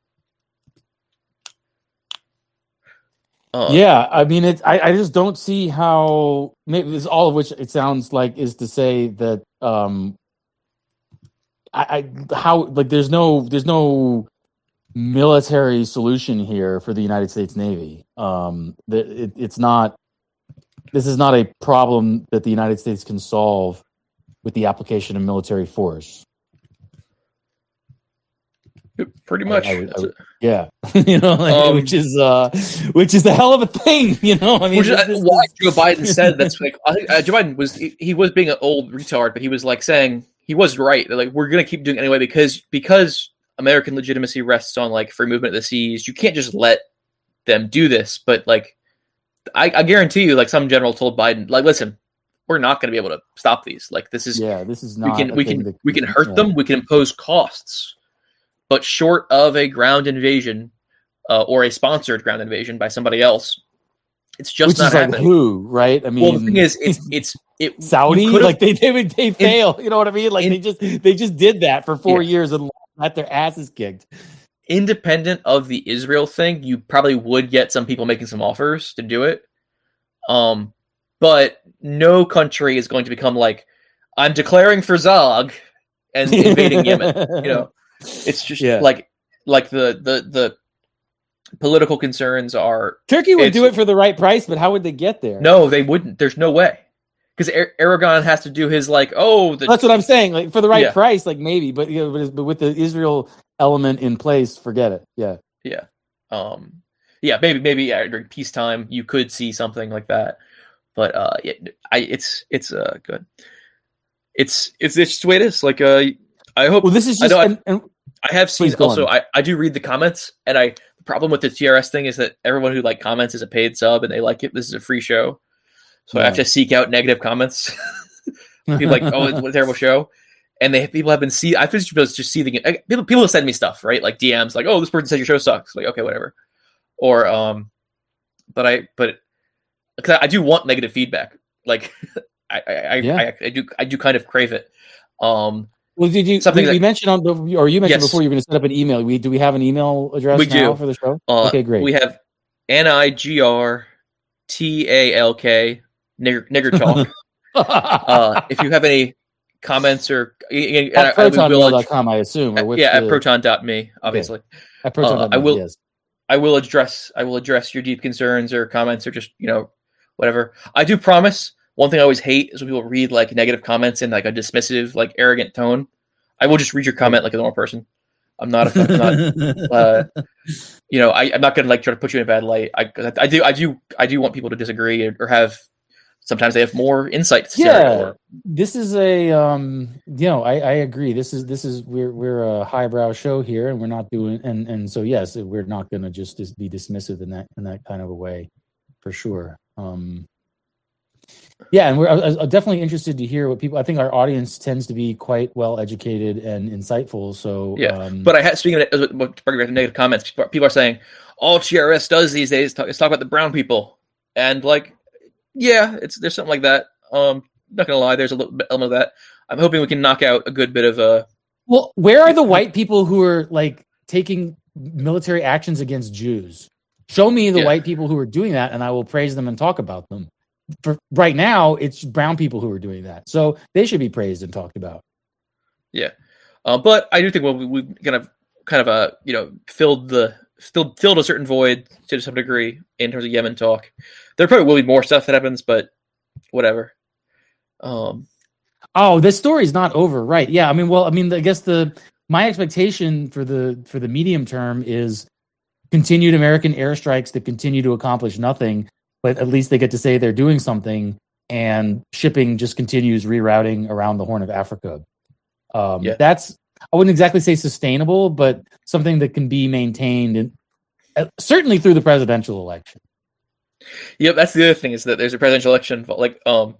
Speaker 3: Uh,
Speaker 2: yeah, I mean, it's I, I just don't see how. Maybe this all of which it sounds like is to say that um, I, I how like there's no there's no military solution here for the United States Navy. Um, that it, it's not. This is not a problem that the United States can solve with the application of military force.
Speaker 3: pretty much.
Speaker 2: I, I would, I would, yeah, you know, like,
Speaker 3: Um,
Speaker 2: which is uh, which is a hell of a thing, you know. I mean,
Speaker 3: Which is
Speaker 2: this- this
Speaker 3: why
Speaker 2: is-
Speaker 3: Joe Biden said that's like I think uh, Joe Biden was he, he was being an old retard, but he was like saying he was right. They're like, we're gonna keep doing it anyway because because American legitimacy rests on like free movement of the seas. You can't just let them do this. But like, I, I guarantee you, like some general told Biden, like, listen, we're not gonna be able to stop these. Like, this is
Speaker 2: yeah, this is
Speaker 3: we
Speaker 2: not.
Speaker 3: can
Speaker 2: a
Speaker 3: we
Speaker 2: thing
Speaker 3: can
Speaker 2: that-
Speaker 3: we can hurt
Speaker 2: yeah.
Speaker 3: them. We can impose costs, but short of a ground invasion uh, or a sponsored ground invasion by somebody else, it's just
Speaker 2: Which
Speaker 3: not
Speaker 2: is like
Speaker 3: happening.
Speaker 2: who, right? I mean,
Speaker 3: Well, the thing is, it's it's it
Speaker 2: Saudi,
Speaker 3: you could've-
Speaker 2: like they they would they fail. You know what I mean? Like
Speaker 3: in-
Speaker 2: they just they just did that for four
Speaker 3: Yeah.
Speaker 2: years and got their asses kicked.
Speaker 3: independent of the Israel thing, you probably would get some people making some offers to do it. Um, but no country is going to become like, I'm declaring for Zog and invading Yemen. You know, it's just
Speaker 2: Yeah.
Speaker 3: like like the the the political concerns are.
Speaker 2: Turkey would
Speaker 3: it's-
Speaker 2: do it for the right price, but how would they get there?
Speaker 3: No, they wouldn't. There's no way. Because Ar- Aragon has to do his like, oh, the,
Speaker 2: That's what I'm saying. Like for the right
Speaker 3: Yeah.
Speaker 2: price, like maybe, but you know, but, but with the Israel element in place, forget it. Yeah.
Speaker 3: yeah, um, yeah, maybe maybe yeah, during peacetime you could see something like that. But uh, yeah, I it's it's uh good. It's it's it's just the way it is. Like uh, I hope.
Speaker 2: Well, this is
Speaker 3: I
Speaker 2: just.
Speaker 3: know I-
Speaker 2: and, and,
Speaker 3: I have seen
Speaker 2: Please go
Speaker 3: also.
Speaker 2: on.
Speaker 3: I, I do read the comments, and I the problem with the T R S thing is that everyone who like comments is a paid sub, and they like it. This is a free show, so I have
Speaker 2: Yeah.
Speaker 3: to seek out negative comments. People like, oh, it's what a terrible show, and they people have been see. I've just been just seething it. Like, People people send me stuff, right? Like D Ms, like, oh, this person said your show sucks. Like, okay, whatever. Or um, but I but because I do want negative feedback. Like, I I, I,
Speaker 2: Yeah.
Speaker 3: I I do I do kind of crave it. Um.
Speaker 2: well, did you?
Speaker 3: Something
Speaker 2: we,
Speaker 3: that-
Speaker 2: we mentioned on, the- or you mentioned
Speaker 3: Yes.
Speaker 2: before you were going to set up an email. We do we have an email address
Speaker 3: We
Speaker 2: now
Speaker 3: do.
Speaker 2: for the show?
Speaker 3: Uh,
Speaker 2: okay, great.
Speaker 3: We have N I G R T A L K nigger, nigger talk. uh, if you have any comments or and
Speaker 2: at
Speaker 3: I- I will-
Speaker 2: proton mail dot com, I assume. Or what's
Speaker 3: yeah,
Speaker 2: the,
Speaker 3: at proton dot me, obviously.
Speaker 2: at proton dot
Speaker 3: uh, I
Speaker 2: mail,
Speaker 3: will-
Speaker 2: Yes.
Speaker 3: I will address I will address your deep concerns or comments or just, you know, whatever. I do promise. One thing I always hate is when people read like negative comments in like a dismissive, like arrogant tone. I will just read your comment like a normal person. I'm not a, I'm not uh, you know, I, I'm not gonna like try to put you in a bad light. I, 'cause I do, I do, I do want people to disagree or have. Sometimes they have more insight. To share
Speaker 2: Yeah.
Speaker 3: or-
Speaker 2: This is a um you know I, I agree this is this is we're we're a highbrow show here and we're not doing and and so yes we're not going to just, just be dismissive in that in that kind of a way for sure. um yeah, and we're I, I'm definitely interested to hear what people. I think our audience tends to be quite well educated and insightful, so
Speaker 3: Yeah,
Speaker 2: um,
Speaker 3: But I had speaking of what bringing back to negative comments, people are- people are saying all T R S does these days talk, is talk about the brown people, and like, yeah, it's there's something like that. Um, not gonna lie, there's a little bit element of that. I'm hoping we can knock out a good bit of uh
Speaker 2: well, where are the white people who are like taking military actions against Jews? Show me the
Speaker 3: Yeah.
Speaker 2: white people who are doing that, and I will praise them and talk about them. For right now, it's brown people who are doing that, so they should be praised and talked about.
Speaker 3: Yeah, uh, but I do think well, we, we kind of kind of uh you know filled the filled filled a certain void to some degree in terms of Yemen talk. There probably will be more stuff that happens, but whatever. Um,
Speaker 2: Oh, this story's not over, right? Yeah, I mean, well, I mean, I guess the my expectation for the for the medium term is continued American airstrikes that continue to accomplish nothing, but at least they get to say they're doing something, and shipping just continues rerouting around the Horn of Africa. Um,
Speaker 3: Yeah.
Speaker 2: That's I wouldn't exactly say sustainable, but something that can be maintained, in, uh, certainly through the presidential election.
Speaker 3: Yep, that's the other thing is that there's a presidential election. Like, um,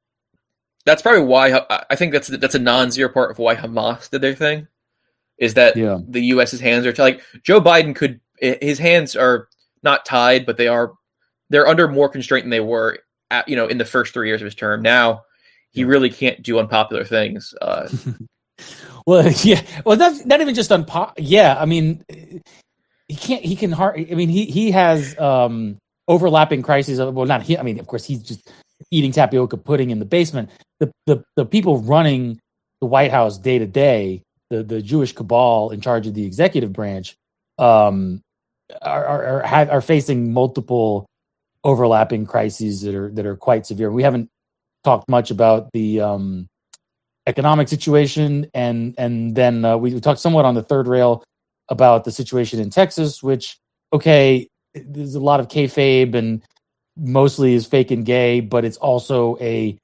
Speaker 3: that's probably why I- I think that's that's a non-zero part of why Hamas did their thing, is that
Speaker 2: Yeah.
Speaker 3: the U S's hands are t- like Joe Biden could his hands are not tied, but they are they're under more constraint than they were at, you know in the first three years of his term. Now he really can't do unpopular things. Uh,
Speaker 2: Well, yeah. Well, that's not even just unpo- Yeah, I mean, he can't. He can hard. I mean, he he has um, overlapping crises. Of, well, not he. I mean, of course, he's just eating tapioca pudding in the basement. The the the people running the White House day to day, the the Jewish cabal in charge of the executive branch, um, are are are, have, are facing multiple overlapping crises that are that are quite severe. We haven't talked much about the um, economic situation, and and then uh, we talked somewhat on the third rail about the situation in Texas, which okay, there's a lot of kayfabe and mostly is fake and gay, but it's also a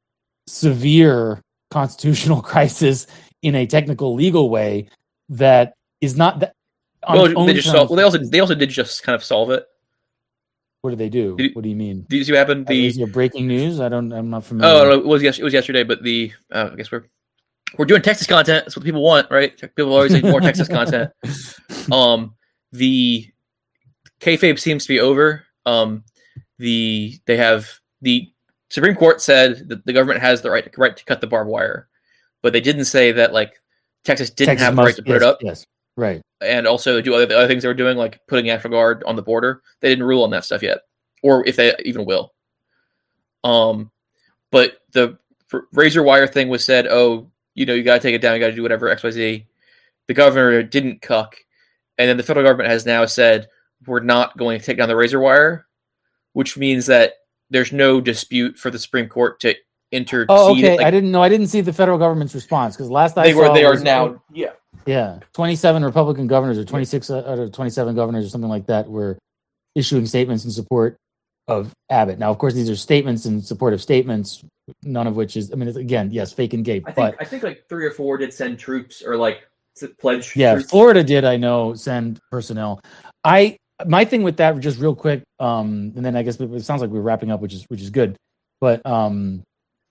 Speaker 2: severe constitutional crisis in a technical legal way that is not that. on its
Speaker 3: well,
Speaker 2: own
Speaker 3: they just
Speaker 2: terms-
Speaker 3: sol- well, they also they also did just kind of solve it.
Speaker 2: what do they do?
Speaker 3: Did-
Speaker 2: What do you mean?
Speaker 3: Did you see what happened? The
Speaker 2: Is there breaking news? I don't. I'm not familiar.
Speaker 3: Oh, no, it was yes, it was yesterday, but the uh, I guess we're we're doing Texas content. That's what people want, right? People always need more Texas content. Um, the kayfabe seems to be over. Um, the they have the Supreme Court said that the government has the right to, right to cut the barbed wire, but they didn't say that like Texas didn't
Speaker 2: Texas
Speaker 3: have the
Speaker 2: must-
Speaker 3: right to put
Speaker 2: yes,
Speaker 3: it up.
Speaker 2: Yes. Right.
Speaker 3: and also do other, the other things they were doing, like putting National Guard on the border. They didn't rule on that stuff yet, or if they even will. Um, but the razor wire thing was said, oh, you know, you got to take it down, you got to do whatever, X Y Z. The governor didn't cuck, and then the federal government has now said, we're not going to take down the razor wire, which means that there's no dispute for the Supreme Court to intercede.
Speaker 2: Oh, okay.
Speaker 3: Like,
Speaker 2: I didn't know. I didn't see the federal government's response because last I
Speaker 3: they
Speaker 2: saw
Speaker 3: were. They are
Speaker 2: was-
Speaker 3: now. Yeah.
Speaker 2: Yeah, twenty-seven Republican governors or twenty-six out of twenty-seven governors or something like that were issuing statements in support of Abbott. Now, of course, these are statements in support of statements, none of which is, I mean, it's, again, yes, fake and gay,
Speaker 4: I think
Speaker 2: but
Speaker 4: I think like three or four did send troops or like s- pledge.
Speaker 2: yeah,
Speaker 4: troops.
Speaker 2: Florida did, I know, send personnel. I my thing with that, just real quick, um, and then I guess it sounds like we're wrapping up, which is which is good. But um,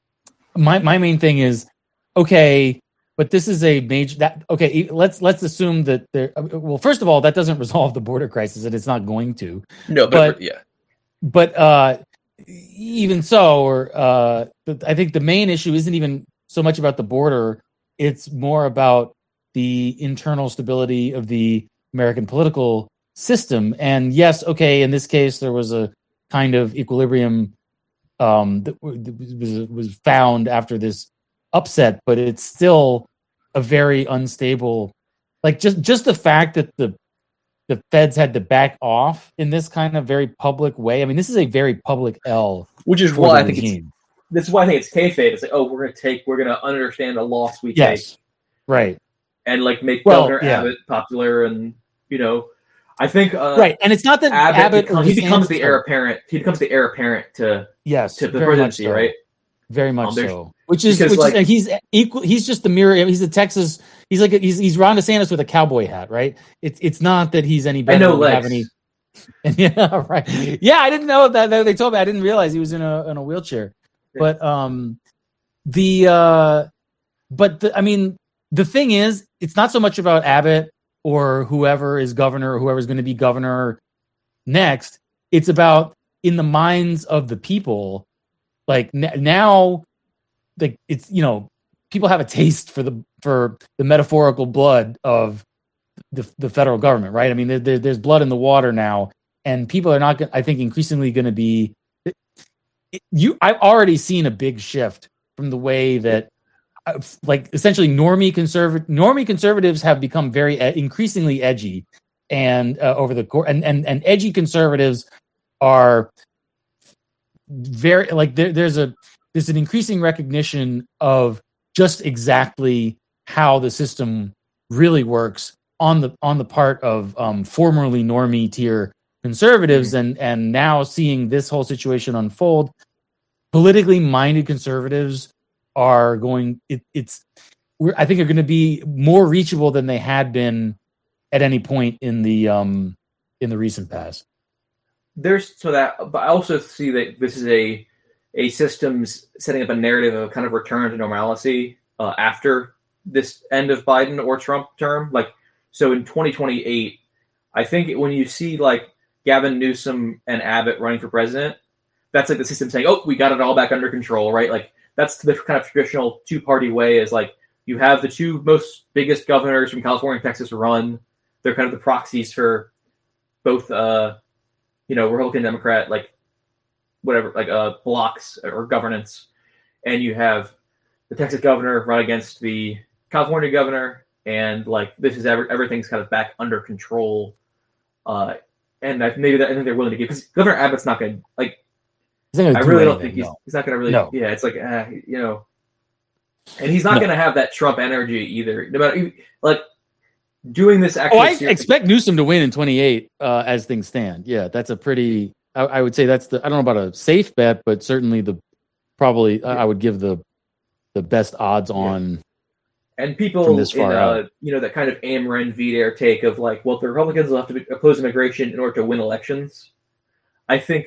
Speaker 2: my my main thing is, okay, but this is a major that okay. Let's let's assume that there. Well, first of all, that doesn't resolve the border crisis, and it's not going to.
Speaker 3: No, but,
Speaker 2: But-
Speaker 3: yeah.
Speaker 2: But uh, even so, or uh, I think the main issue isn't even so much about the border; it's more about the internal stability of the American political system. And yes, okay, in this case, there was a kind of equilibrium um, that was was found after this upset, but it's still a very unstable. Like just just the fact that the the feds had to back off in this kind of very public way. I mean, this is a very public L.
Speaker 4: Which is
Speaker 2: for
Speaker 4: why
Speaker 2: the
Speaker 4: I think it's
Speaker 2: regime.
Speaker 4: this is why I think it's kayfabe. It's like, oh, we're gonna take, we're gonna understand a loss we
Speaker 2: Yes,
Speaker 4: take,
Speaker 2: right,
Speaker 4: and like make
Speaker 2: Well,
Speaker 4: Governor
Speaker 2: yeah.
Speaker 4: Abbott popular, and you know, I think uh,
Speaker 2: right. And it's not that
Speaker 4: Abbott,
Speaker 2: Abbott,
Speaker 4: becomes,
Speaker 2: or
Speaker 4: he becomes
Speaker 2: DeSantis-
Speaker 4: the heir apparent. He becomes the heir apparent to
Speaker 2: Yes,
Speaker 4: to the
Speaker 2: very much
Speaker 4: presidency,
Speaker 2: so.
Speaker 4: right?
Speaker 2: Very much
Speaker 4: Um, there's-
Speaker 2: so. Which is,
Speaker 4: because,
Speaker 2: which
Speaker 4: like-
Speaker 2: is, he's equal. He's just the mirror. He's the Texas. He's like a, he's he's Ron DeSantis with a cowboy hat, right? It's it's not that he's any better.
Speaker 4: And no
Speaker 2: than
Speaker 4: legs.
Speaker 2: have any- yeah, right. Yeah, I didn't know that, that. They told me. I didn't realize he was in a in a wheelchair. But um, the uh, but the, I mean, the thing is, it's not so much about Abbott or whoever is governor or whoever's going to be governor next. It's about in the minds of the people. Like n- now, like it's you know, people have a taste for the for the metaphorical blood of the the federal government, right? I mean, there, there, there's blood in the water now, and people are not, I think, increasingly going to be. It, you, I've already seen a big shift from the way that, uh, like, essentially, normie conservative normie conservatives have become very uh, increasingly edgy, and uh, over the course, and and and edgy conservatives are very like there, there's a there's an increasing recognition of just exactly how the system really works on the on the part of um, formerly normie tier conservatives, and and now seeing this whole situation unfold, politically minded conservatives are going. It, it's we're, I think are going to be more reachable than they had been at any point in the um in the recent past.
Speaker 4: There's so that, but I also see that this is a a systems setting up a narrative of kind of return to normalcy uh, after this end of Biden or Trump term. Like, so in twenty twenty-eight, I think when you see like Gavin Newsom and Abbott running for president, that's like the system saying, "Oh, we got it all back under control," right? Like that's the kind of traditional two-party way. Is like you have the two most biggest governors from California and Texas run. They're kind of the proxies for both. Uh, you know, Republican, Democrat, like whatever, like uh, blocks or governance. And you have the Texas governor run against the California governor. And like, this is every, everything's kind of back under control. Uh, and I, maybe that, I think they're willing to give, because Governor Abbott's not going to, like,
Speaker 2: He's not gonna
Speaker 4: I
Speaker 2: do
Speaker 4: really don't
Speaker 2: anything,
Speaker 4: think he's,
Speaker 2: no.
Speaker 4: he's not going to really,
Speaker 2: No.
Speaker 4: yeah, it's like, uh, you know, and he's not
Speaker 2: No.
Speaker 4: going to have that Trump energy either. No matter, like, doing this
Speaker 2: Oh,
Speaker 4: actually.
Speaker 2: I
Speaker 4: serious-
Speaker 2: expect Newsom to win in twenty-eight uh, as things stand. Yeah, that's a pretty. I, I would say that's the. I don't know about a safe bet, but certainly the probably I I would give the the best odds on.
Speaker 4: And people
Speaker 2: from this
Speaker 4: in,
Speaker 2: far
Speaker 4: uh,
Speaker 2: out.
Speaker 4: you know, that kind of Ameren V-Dare take of like, well, the Republicans will have to oppose immigration in order to win elections. I think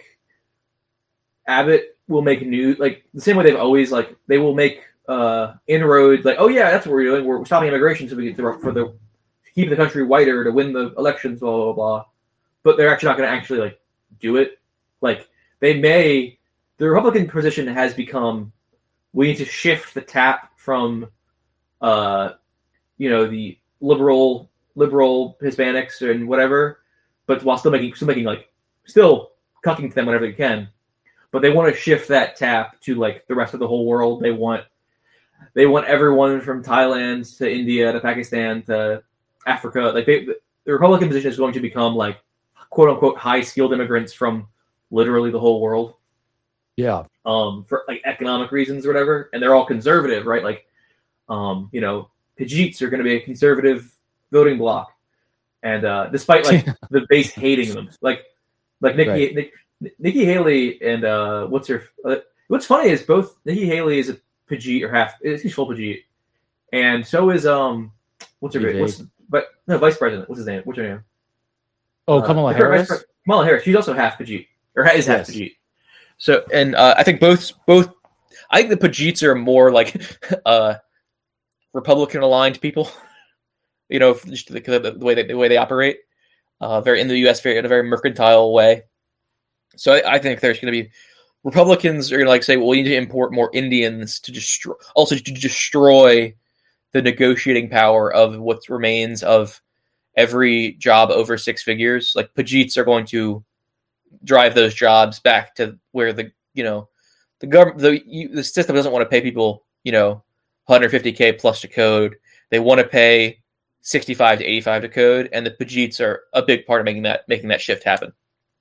Speaker 4: Abbott will make new, like the same way they've always like, they will make uh, inroads like, oh yeah, that's what we're doing. We're stopping immigration so we get to, for the keep the country whiter to win the elections, blah blah blah. But they're actually not going to actually like do it. Like they may, the Republican position has become, we need to shift the tap from. Uh, you know, the liberal liberal Hispanics and whatever, but while still making still making like still cucking to them whenever they can. But they want to shift that tap to like the rest of the whole world. They want they want everyone from Thailand to India to Pakistan to Africa. Like they, the Republican position is going to become like quote unquote high skilled immigrants from literally the whole world.
Speaker 2: Yeah.
Speaker 4: Um, for like economic reasons or whatever, and they're all conservative, right? Like, um, you know, Pajeets are going to be a conservative voting bloc, and uh, despite like the base hating them, like, like Nikki,
Speaker 2: Right.
Speaker 4: Nick, Nikki Haley and uh, what's her? Uh, what's funny is both Nikki Haley is a Pajeet or half. She's full Pajeet, and so is um, what's her?
Speaker 2: Vivek.
Speaker 4: What's but no vice president? What's his name? What's her name?
Speaker 2: Oh,
Speaker 4: Uh,
Speaker 2: Kamala
Speaker 4: the current
Speaker 2: Harris.
Speaker 4: vice pre- Kamala Harris. She's also half Pajeet, or is half
Speaker 2: Yes.
Speaker 4: Pajeet.
Speaker 3: So, and uh, I think both both I think the Pajeets are more like uh, Republican aligned people. You know, just the, the way they, the way they operate, uh, very in the U S, very in a very mercantile way. So I, I think there's going to be Republicans are going to like say, well, we need to import more Indians to destroy, also to destroy the negotiating power of what remains of every job over six figures. Like Pajeets are going to drive those jobs back to where the you know the government the you, the system doesn't want to pay people you know one hundred fifty K plus to code. They want to pay sixty-five to eighty-five to code, and the Pajeets are a big part of making that making that shift happen.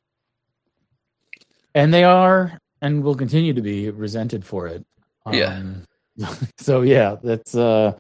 Speaker 2: And they are and will continue to be resented for it.
Speaker 3: Yeah.
Speaker 2: Um, so yeah, that's uh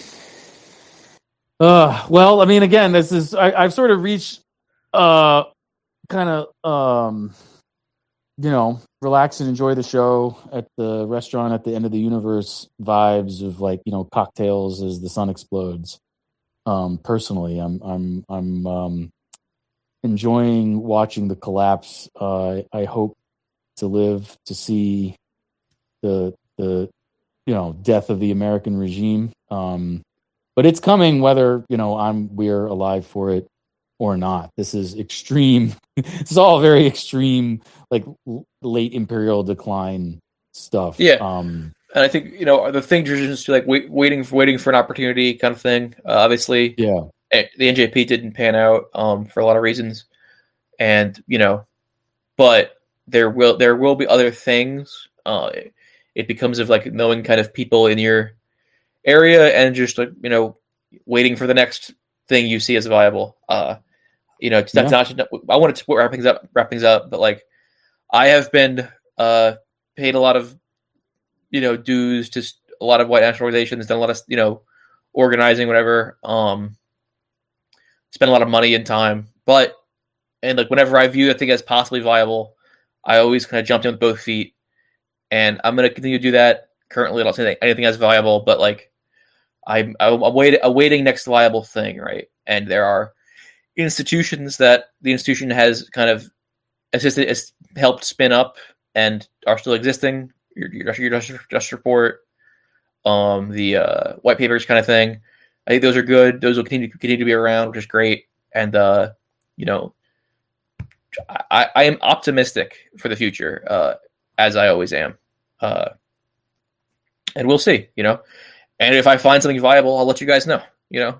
Speaker 2: uh well, I mean again, this is I, I've sort of reached uh kind of um you know relax and enjoy the show at the restaurant at the end of the universe vibes of like you know cocktails as the sun explodes. Um personally I'm I'm I'm um enjoying watching the collapse. uh I hope to live to see the the you know death of the American regime, um but it's coming whether you know I'm we're alive for it or not. This is extreme. It's all very extreme, like l- late imperial decline stuff.
Speaker 3: Yeah.
Speaker 2: Um,
Speaker 3: And I think you know the thing is just like wait, waiting for waiting for an opportunity kind of thing. Uh, obviously,
Speaker 2: yeah.
Speaker 3: eh, the N J P didn't pan out um, for a lot of reasons, and you know, but there will there will be other things. Uh, it becomes of like knowing kind of people in your area and just like you know waiting for the next thing you see as viable. Uh, you know, that's
Speaker 2: Yeah.
Speaker 3: not. I wanted to wrap things up, wrap things up, but like I have been uh, paid a lot of you know dues to s- a lot of white national organizations, done a lot of you know organizing, whatever. Um, spent a lot of money and time, but and like whenever I view a thing as possibly viable, I always kind of jumped in with both feet, and I'm going to continue to do that. Currently, I don't say anything as viable, but like I'm I'm awaiting, awaiting next viable thing, right? And there are institutions that the institution has kind of assisted, has helped spin up and are still existing. Your your, your Justice, Justice Report, um, the uh, white papers kind of thing. I think those are good. Those will continue continue to be around, which is great. And uh, you know, I, I am optimistic for the future, uh, as I always am. Uh, and we'll see, you know. And if I find something viable, I'll let you guys know, you know.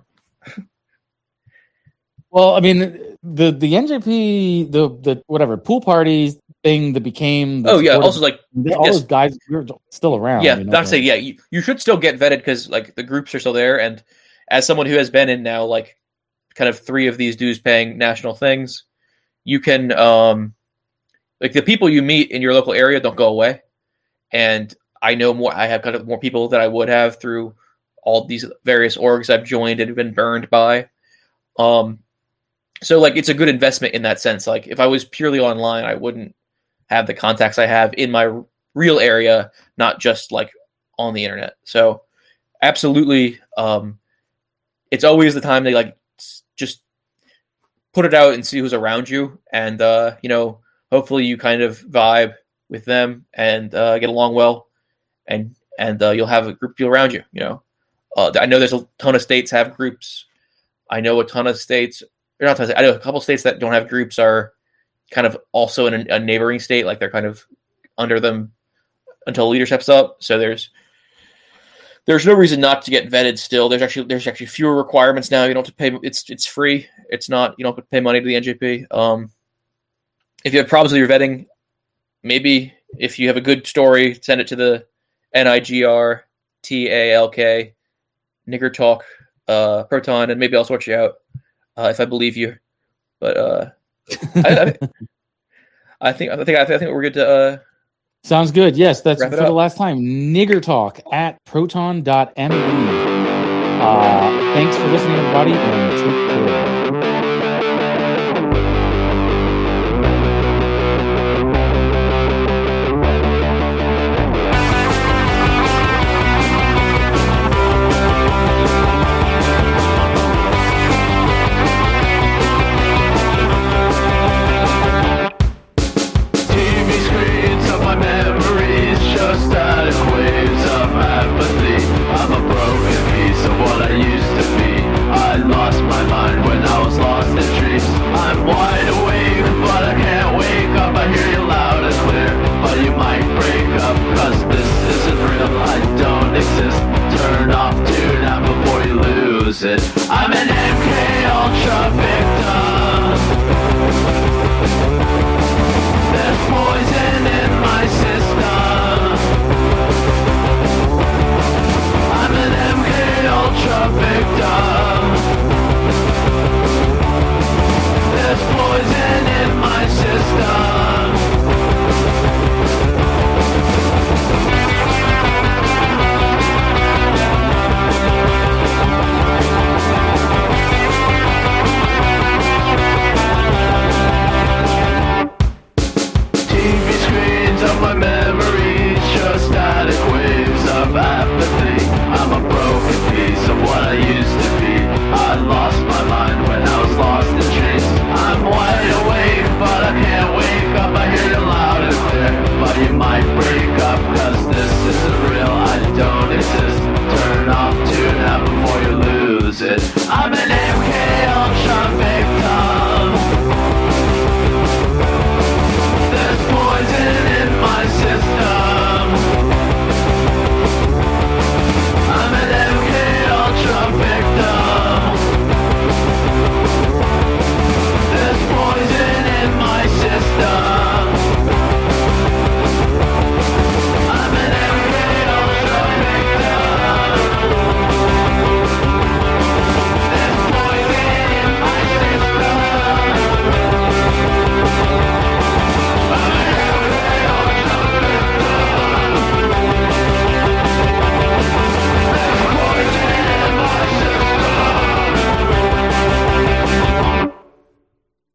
Speaker 2: Well, I mean, the the N J P, the the whatever pool parties thing that became. The
Speaker 3: Oh yeah,
Speaker 2: supportive-
Speaker 3: also like
Speaker 2: all
Speaker 3: yes.
Speaker 2: those guys are still around.
Speaker 3: yeah,
Speaker 2: you know?
Speaker 3: that's say yeah. You, you should still get vetted because like the groups are still there. And as someone who has been in now like kind of three of these dues paying national things, you can um like the people you meet in your local area don't go away. And I know more. I have kind of more people that I would have through all these various orgs I've joined and been burned by. Um, so like it's a good investment in that sense. Like if I was purely online, I wouldn't have the contacts I have in my real area, not just like on the internet. So absolutely, um, it's always the time to like just put it out and see who's around you, and uh, you know, hopefully you kind of vibe with them and uh, get along well, and and uh, you'll have a group of people around you. You know, uh, I know there's a ton of states have groups. I know a ton of states, or not a ton of states, I know a couple of states that don't have groups are kind of also in a, a neighboring state, like they're kind of under them until leadership's up. So there's there's no reason not to get vetted still. There's actually there's actually fewer requirements now. You don't have to pay. It's it's free. It's not you don't have to pay money to the N J P. Um, if you have problems with your vetting, maybe if you have a good story, send it to the N I G R T A L K Nigger Talk uh, Proton, and maybe I'll sort you out uh, if I believe you. But uh, I, I, I think I think I think we're good to. Uh,
Speaker 2: Sounds good. Yes, that's for
Speaker 3: Wrap it
Speaker 2: the
Speaker 3: up.
Speaker 2: last time. Nigger Talk at proton dot m e. Uh, thanks for listening, everybody, and take care.